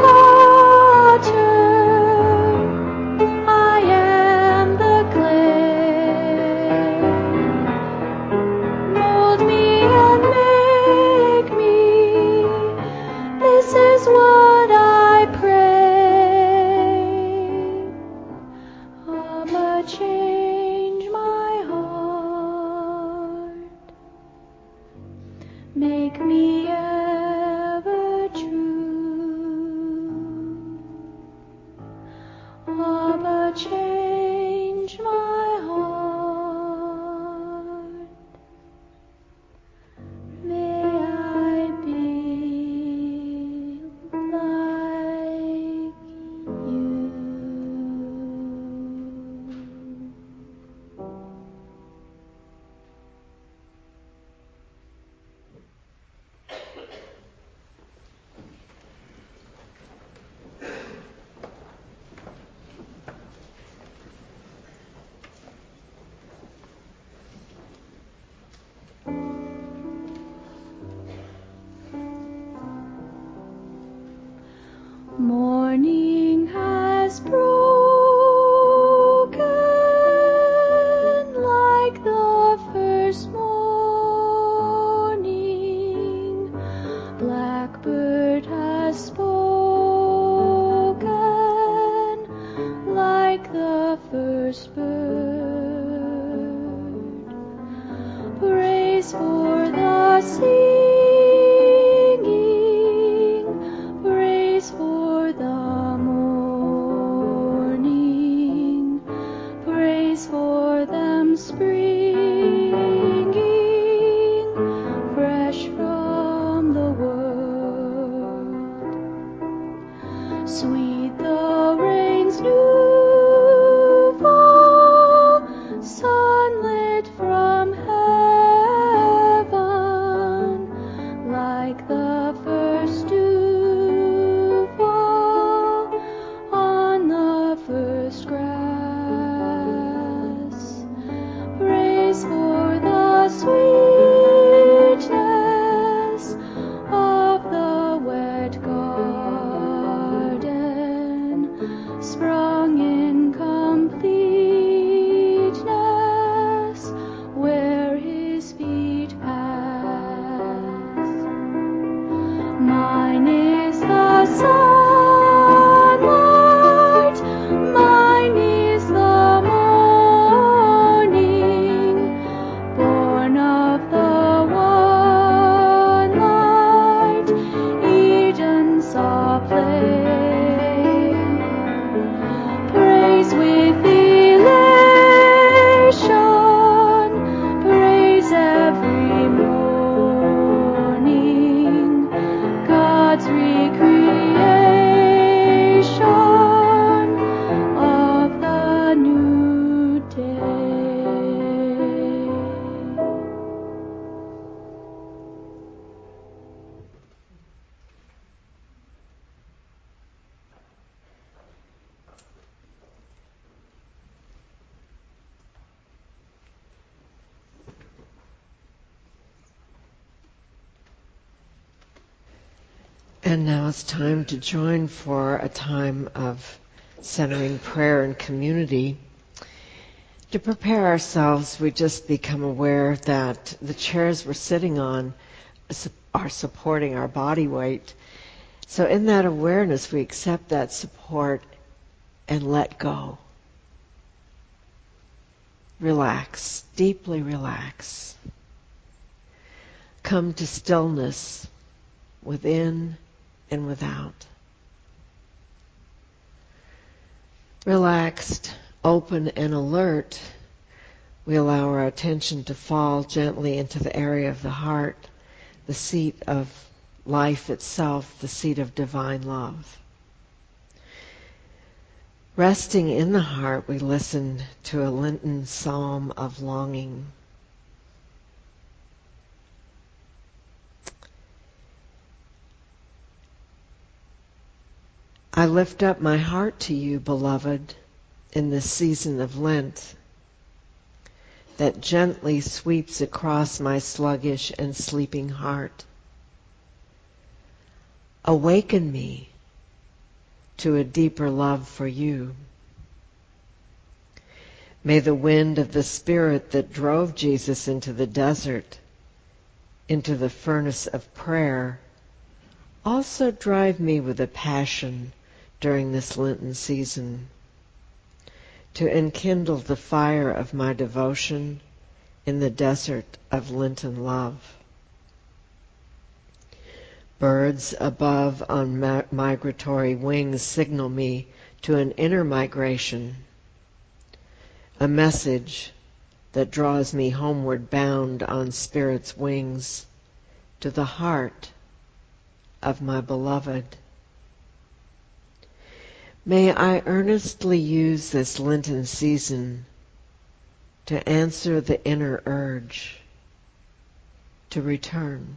potter, I am the clay. Mold me and make me, this is what I pray. Abba, change my heart. Make me ever true. Abba, change my heart. May I be like you. Morning has broken like the first morning. Blackbird has spoken like the first bird. Praise for the singing, praise for the morning, praise for them springing fresh from the world. Sweet the rain's new fall, sunlit from heaven, like the first dew fall on the first grass. Praise for the sweetness of the wet garden,
And now it's time to join for a time of centering prayer and community. To prepare ourselves, we just become aware that the chairs we're sitting on are supporting our body weight. So in that awareness, we accept that support and let go. Relax, deeply relax. Come to stillness within and without. Relaxed, open, and alert, we allow our attention to fall gently into the area of the heart, the seat of life itself, the seat of divine love. Resting in the heart, we listen to a Lenten psalm of longing. I lift up my heart to you, beloved, in this season of Lent that gently sweeps across my sluggish and sleeping heart. Awaken me to a deeper love for you. May the wind of the Spirit that drove Jesus into the desert, into the furnace of prayer, also drive me with a passion during this Lenten season, to enkindle the fire of my devotion in the desert of Lenten love. Birds above on migratory wings signal me to an inner migration, a message that draws me homeward bound on Spirit's wings to the heart of my beloved. May I earnestly use this Lenten season to answer the inner urge to return.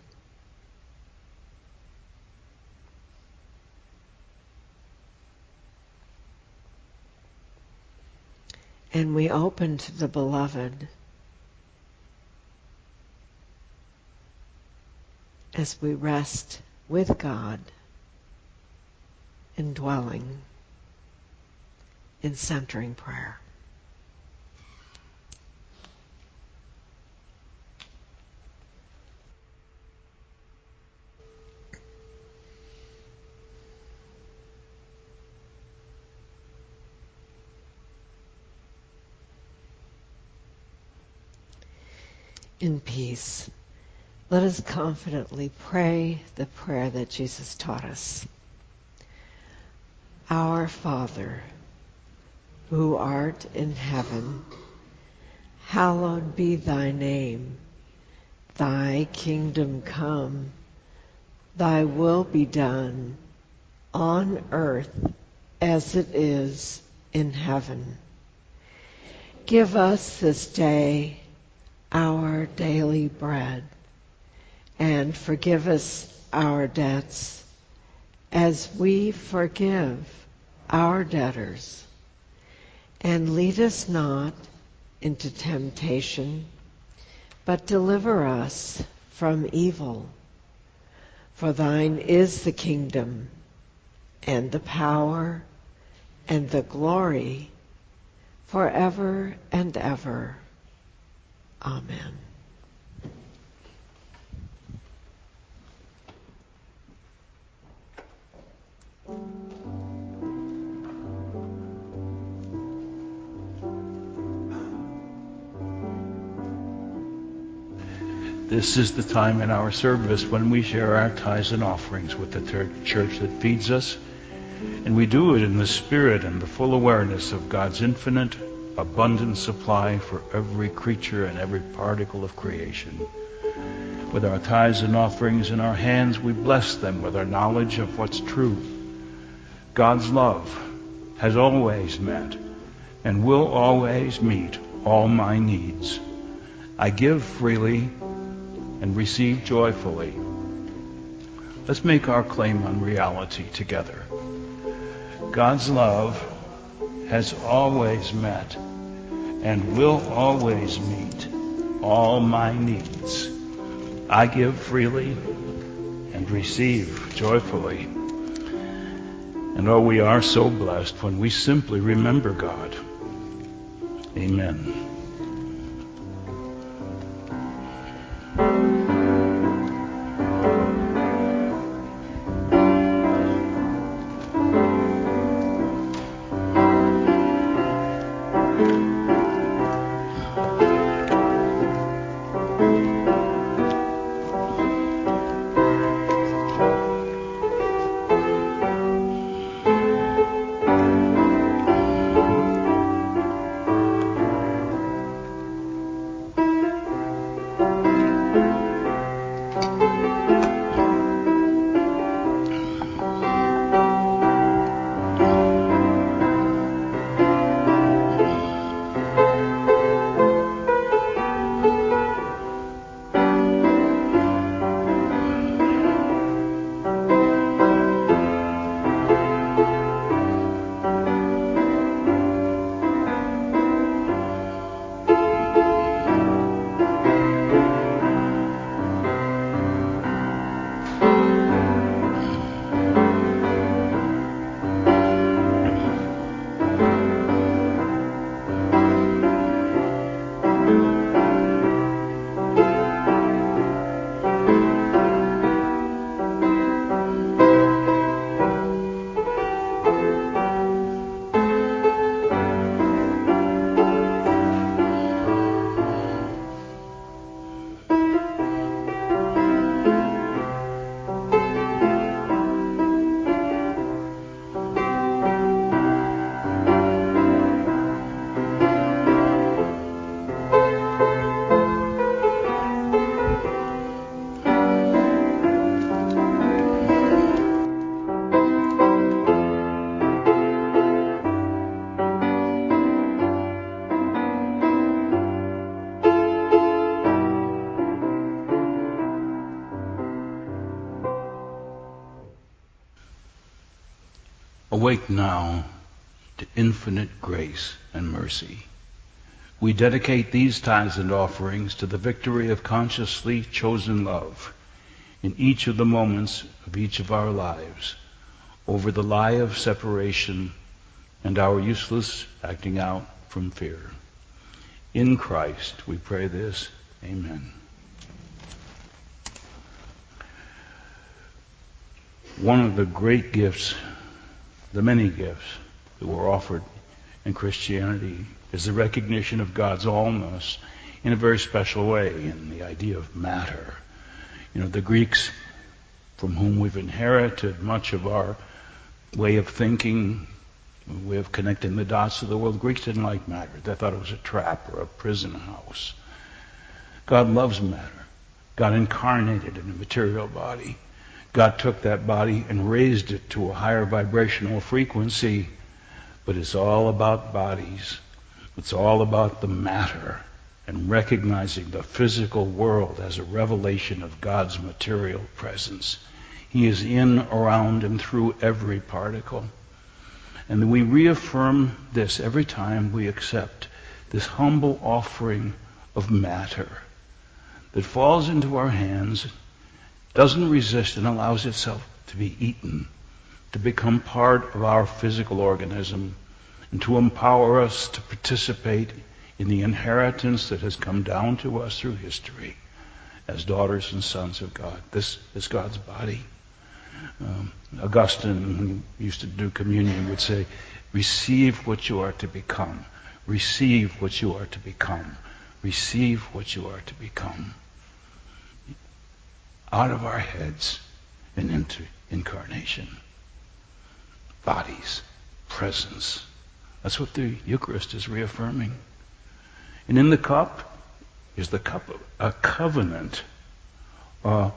And we open to the beloved as we rest with God, indwelling in centering prayer. In peace, let us confidently pray the prayer that Jesus taught us. Our Father, who art in heaven, hallowed be thy name. Thy kingdom come, thy will be done, on earth as it is in heaven. Give us this day our daily bread, and forgive us our debts as we forgive our debtors. And lead us not into temptation, but deliver us from evil. For thine is the kingdom, and the power, and the glory, forever and ever. Amen.
This is the time in our service when we share our tithes and offerings with the church that feeds us. And we do it in the spirit and the full awareness of God's infinite, abundant supply for every creature and every particle of creation. With our tithes and offerings in our hands, we bless them with our knowledge of what's true. God's love has always met and will always meet all my needs. I give freely and receive joyfully. Let's make our claim on reality together. God's love has always met and will always meet all my needs. I give freely and receive joyfully. And oh, we are so blessed when we simply remember God. Amen. Awake now to infinite grace and mercy. We dedicate these tithes and offerings to the victory of consciously chosen love in each of the moments of each of our lives over the lie of separation and our useless acting out from fear. In Christ we pray this. Amen. One of the great gifts, the many gifts that were offered in Christianity, is the recognition of God's allness in a very special way, in the idea of matter. The Greeks, from whom we've inherited much of our way of thinking, way of connecting the dots of the world, Greeks didn't like matter. They thought it was a trap or a prison house. God loves matter. God incarnated in a material body. God took that body and raised it to a higher vibrational frequency. But it's all about bodies. It's all about the matter and recognizing the physical world as a revelation of God's material presence. He is in, around, and through every particle. And we reaffirm this every time we accept this humble offering of matter that falls into our hands, doesn't resist, and allows itself to be eaten, to become part of our physical organism, and to empower us to participate in the inheritance that has come down to us through history as daughters and sons of God. This is God's body. Augustine, when he used to do communion, would say, receive what you are to become. Receive what you are to become. Receive what you are to become. Out of our heads and into incarnation. Bodies, presence. That's what the Eucharist is reaffirming. And in the cup is the cup of a covenant, a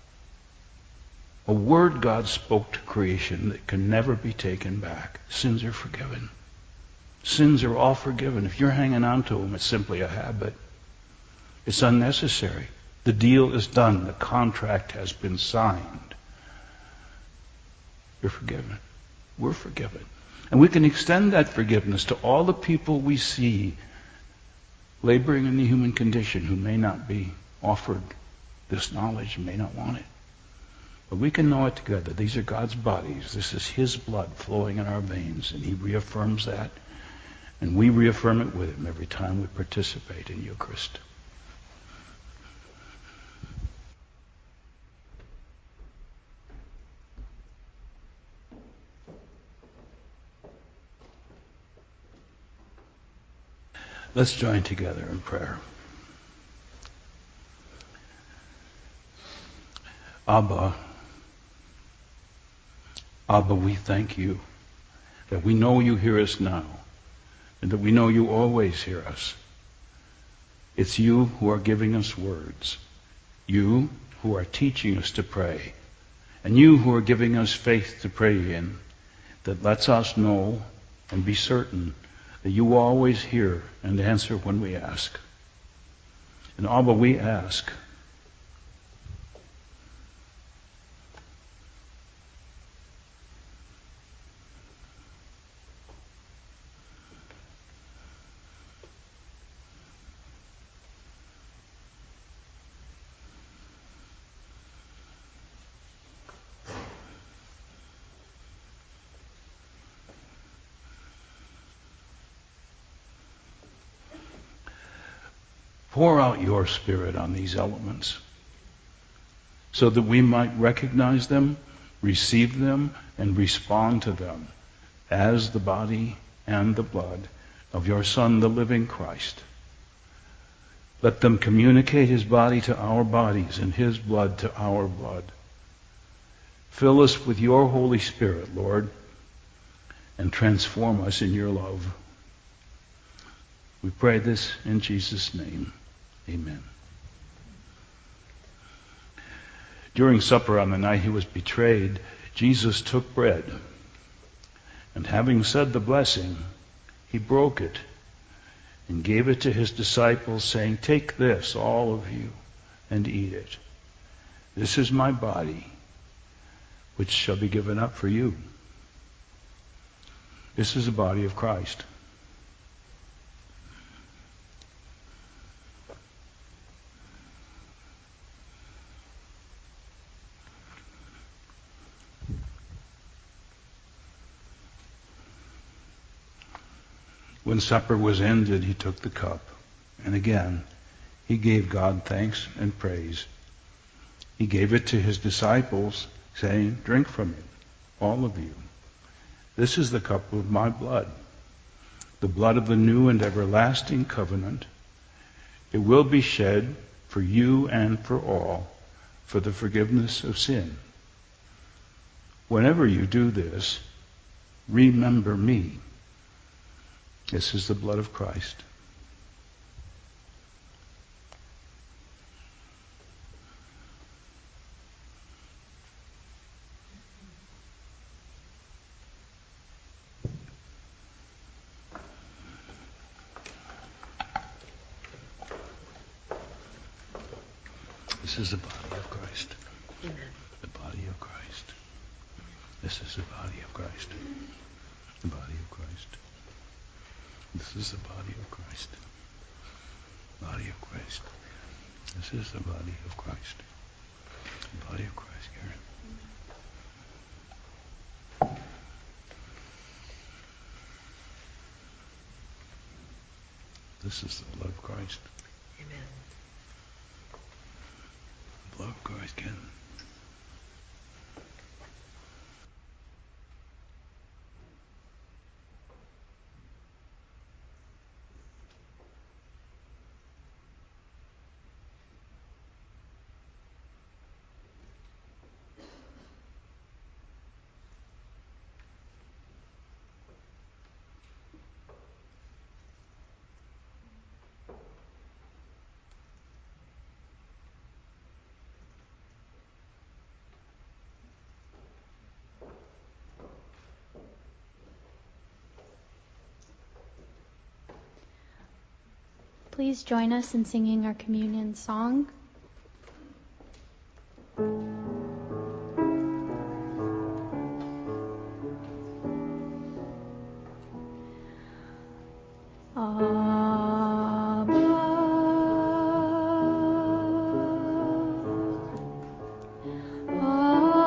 word God spoke to creation that can never be taken back. Sins are forgiven. Sins are all forgiven. If you're hanging on to them, it's simply a habit. It's unnecessary. The deal is done. The contract has been signed. You're forgiven. We're forgiven. And we can extend that forgiveness to all the people we see laboring in the human condition who may not be offered this knowledge, may not want it. But we can know it together. These are God's bodies. This is His blood flowing in our veins, and He reaffirms that. And we reaffirm it with Him every time we participate in Eucharist. Let's join together in prayer. Abba, we thank you that we know you hear us now and that we know you always hear us. It's you who are giving us words, you who are teaching us to pray, and you who are giving us faith to pray in that lets us know and be certain that you always hear and answer when we ask. And Abba, we ask, pour out your Spirit on these elements so that we might recognize them, receive them, and respond to them as the body and the blood of your Son, the living Christ. Let them communicate His body to our bodies and His blood to our blood. Fill us with your Holy Spirit, Lord, and transform us in your love. We pray this in Jesus' name. Amen. During supper on the night He was betrayed, Jesus took bread, and having said the blessing, He broke it and gave it to His disciples, saying, "Take this, all of you, and eat it. This is my body, which shall be given up for you." This is the body of Christ. When supper was ended, He took the cup, and again He gave God thanks and praise. He gave it to His disciples, saying, "Drink from it, all of you. This is the cup of my blood, the blood of the new and everlasting covenant. It will be shed for you and for all for the forgiveness of sin. Whenever you do this, remember me." This is the blood of Christ. This is the body of Christ.
Amen.
The body of Christ. This is the body of Christ. The body of Christ. This is the body of Christ. Body of Christ. This is the body of Christ. The body of Christ, Karen. This is the blood of Christ.
Amen.
The blood of Christ, Ken.
Please join us in singing our communion song. Abba,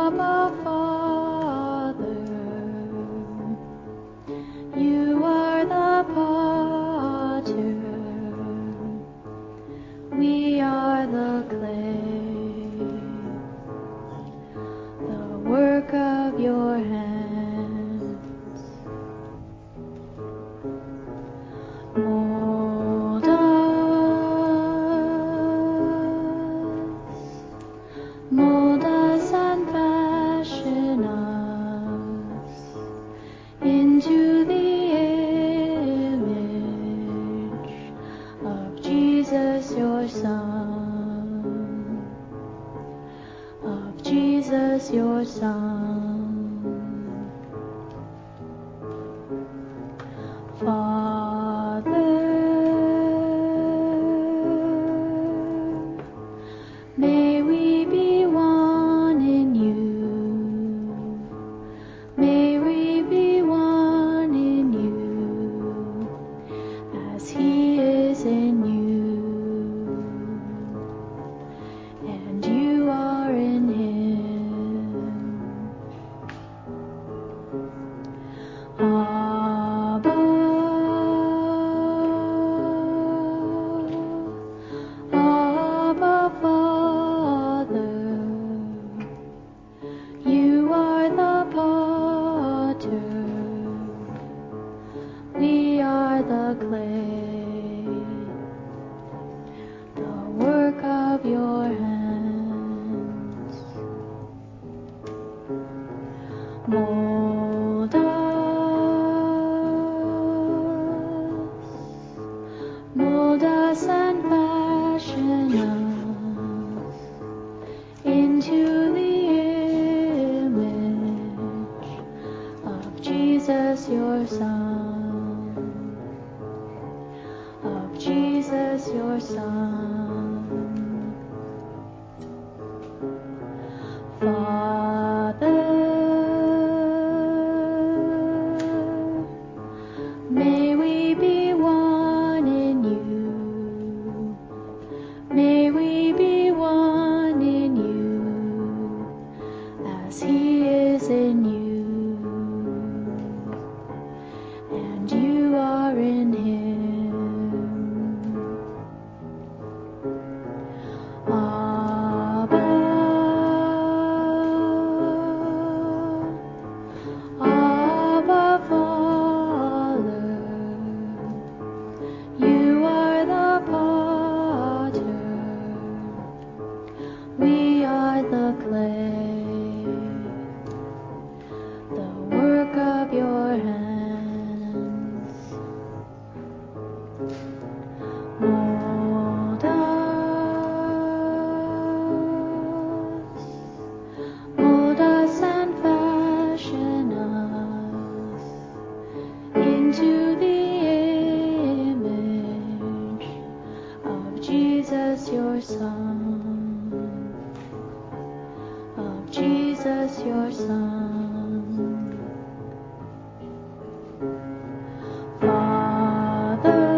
into the image of Jesus your Son, of Jesus your Son. Father, may we be one in you. May we be one in you, as He is in you, and you are in Him. Abba, Abba, Father, you are the potter, we are the clay, the work of your hands. Mold us and fashion us into the image of Jesus your Son, of Jesus your Son. Father, may we be one in you. May we be one in you, as He is in you, and you are in Him. Abba, Abba, Father, you are the potter, we are the clay, the work of your hands. Mold us and fashion us into the image of Jesus your Son, of Jesus your Son. Father,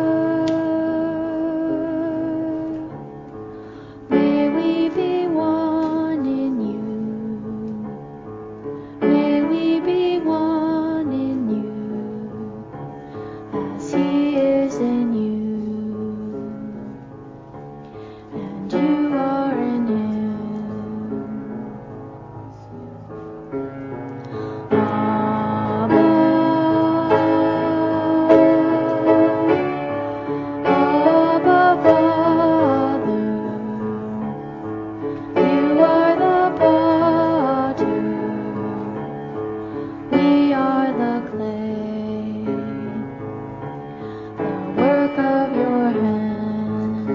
may we be one in you. May we be one in you, as He is in you, and you are in Him. Abba, Abba, Father, you are the potter, we are the clay, the work of your hands.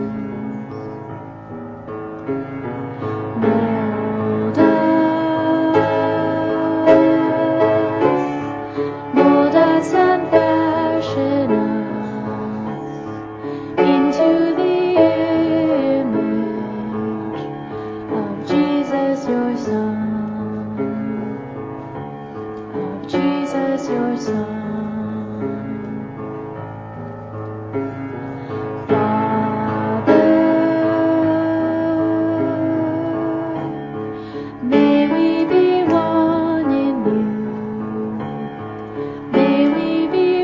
Mold us and fashion us into the image of Jesus your Son, of Jesus your Son. Father, may we be one in you. May we be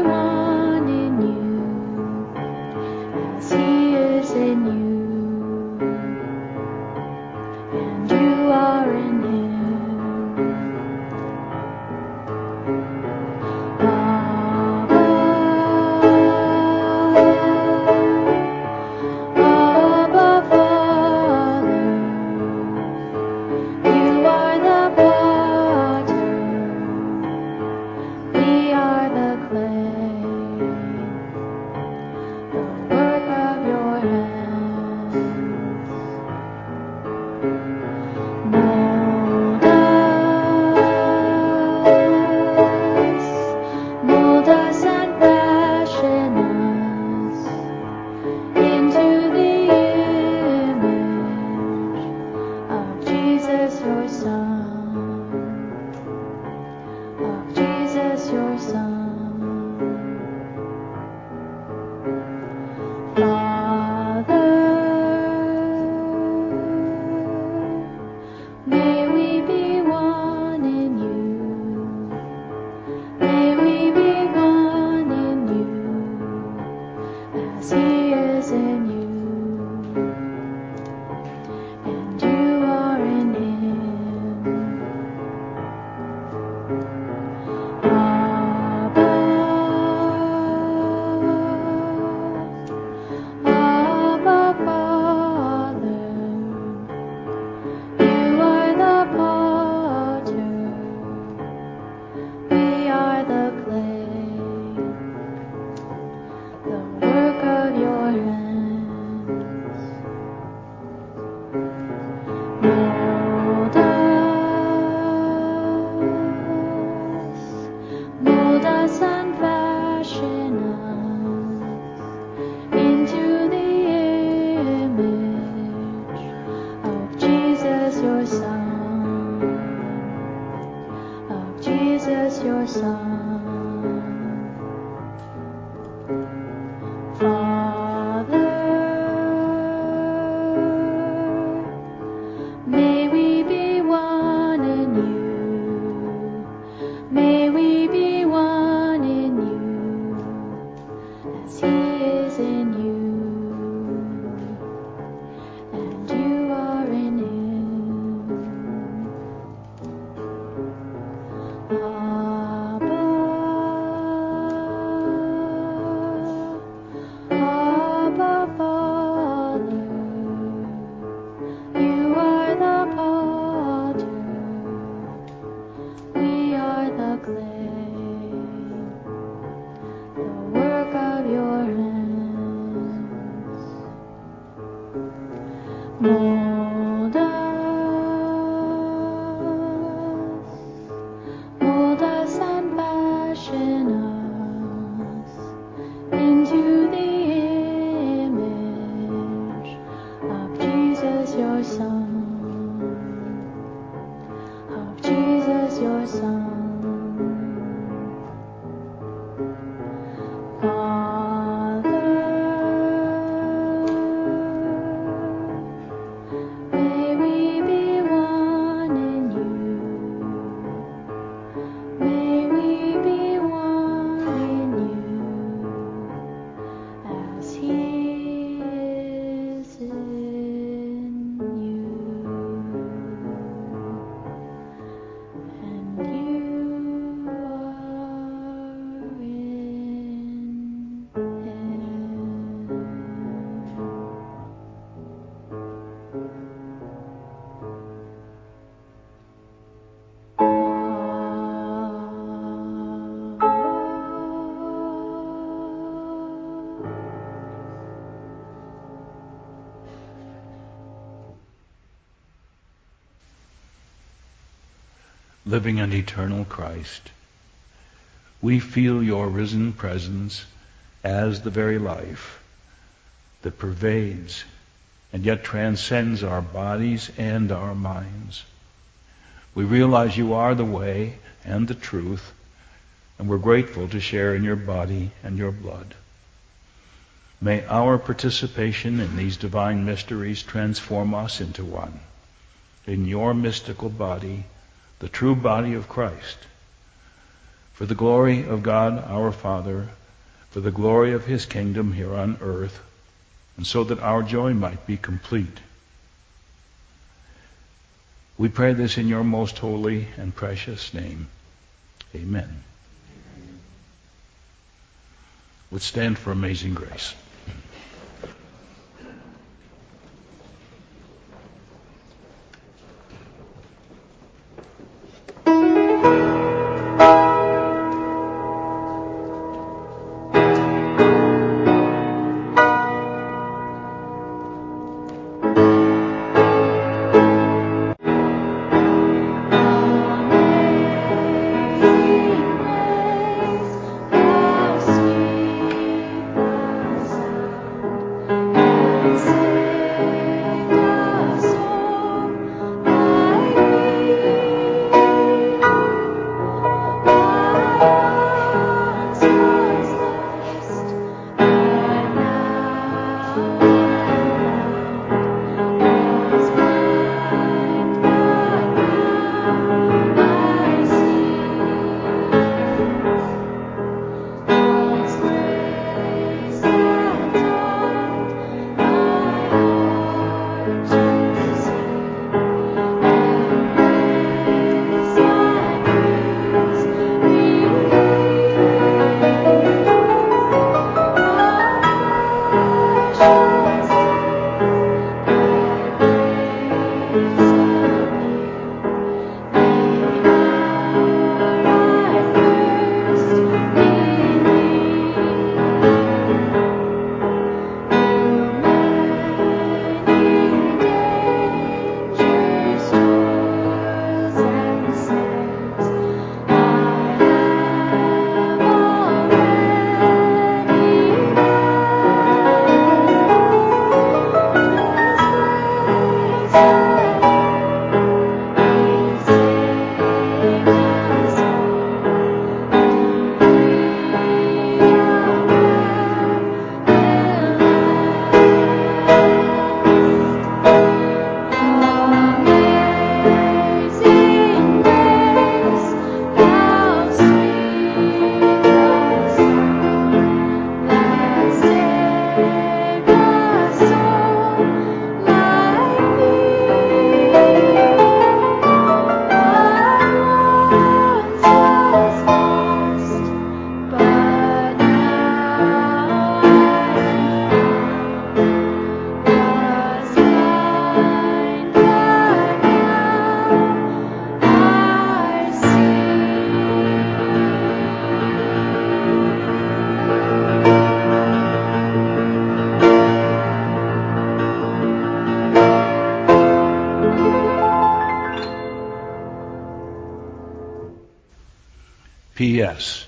living and eternal Christ, we feel your risen presence as the very life that pervades and yet transcends our bodies and our minds. We realize you are the way and the truth, and we're grateful to share in your body and your blood. May our participation in these divine mysteries transform us into one, in your mystical body, the true body of Christ, for the glory of God our Father, for the glory of his kingdom here on earth, and so that our joy might be complete. We pray this in your most holy and precious name. Amen. Let's stand for Amazing Grace. P.S.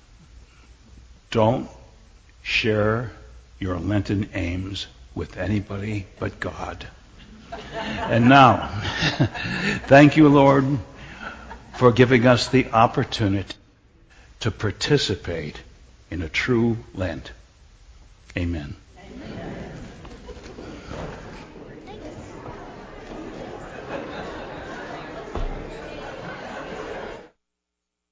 Don't share your Lenten aims with anybody but God. And now, thank you, Lord, for giving us the opportunity to participate in a true Lent. Amen.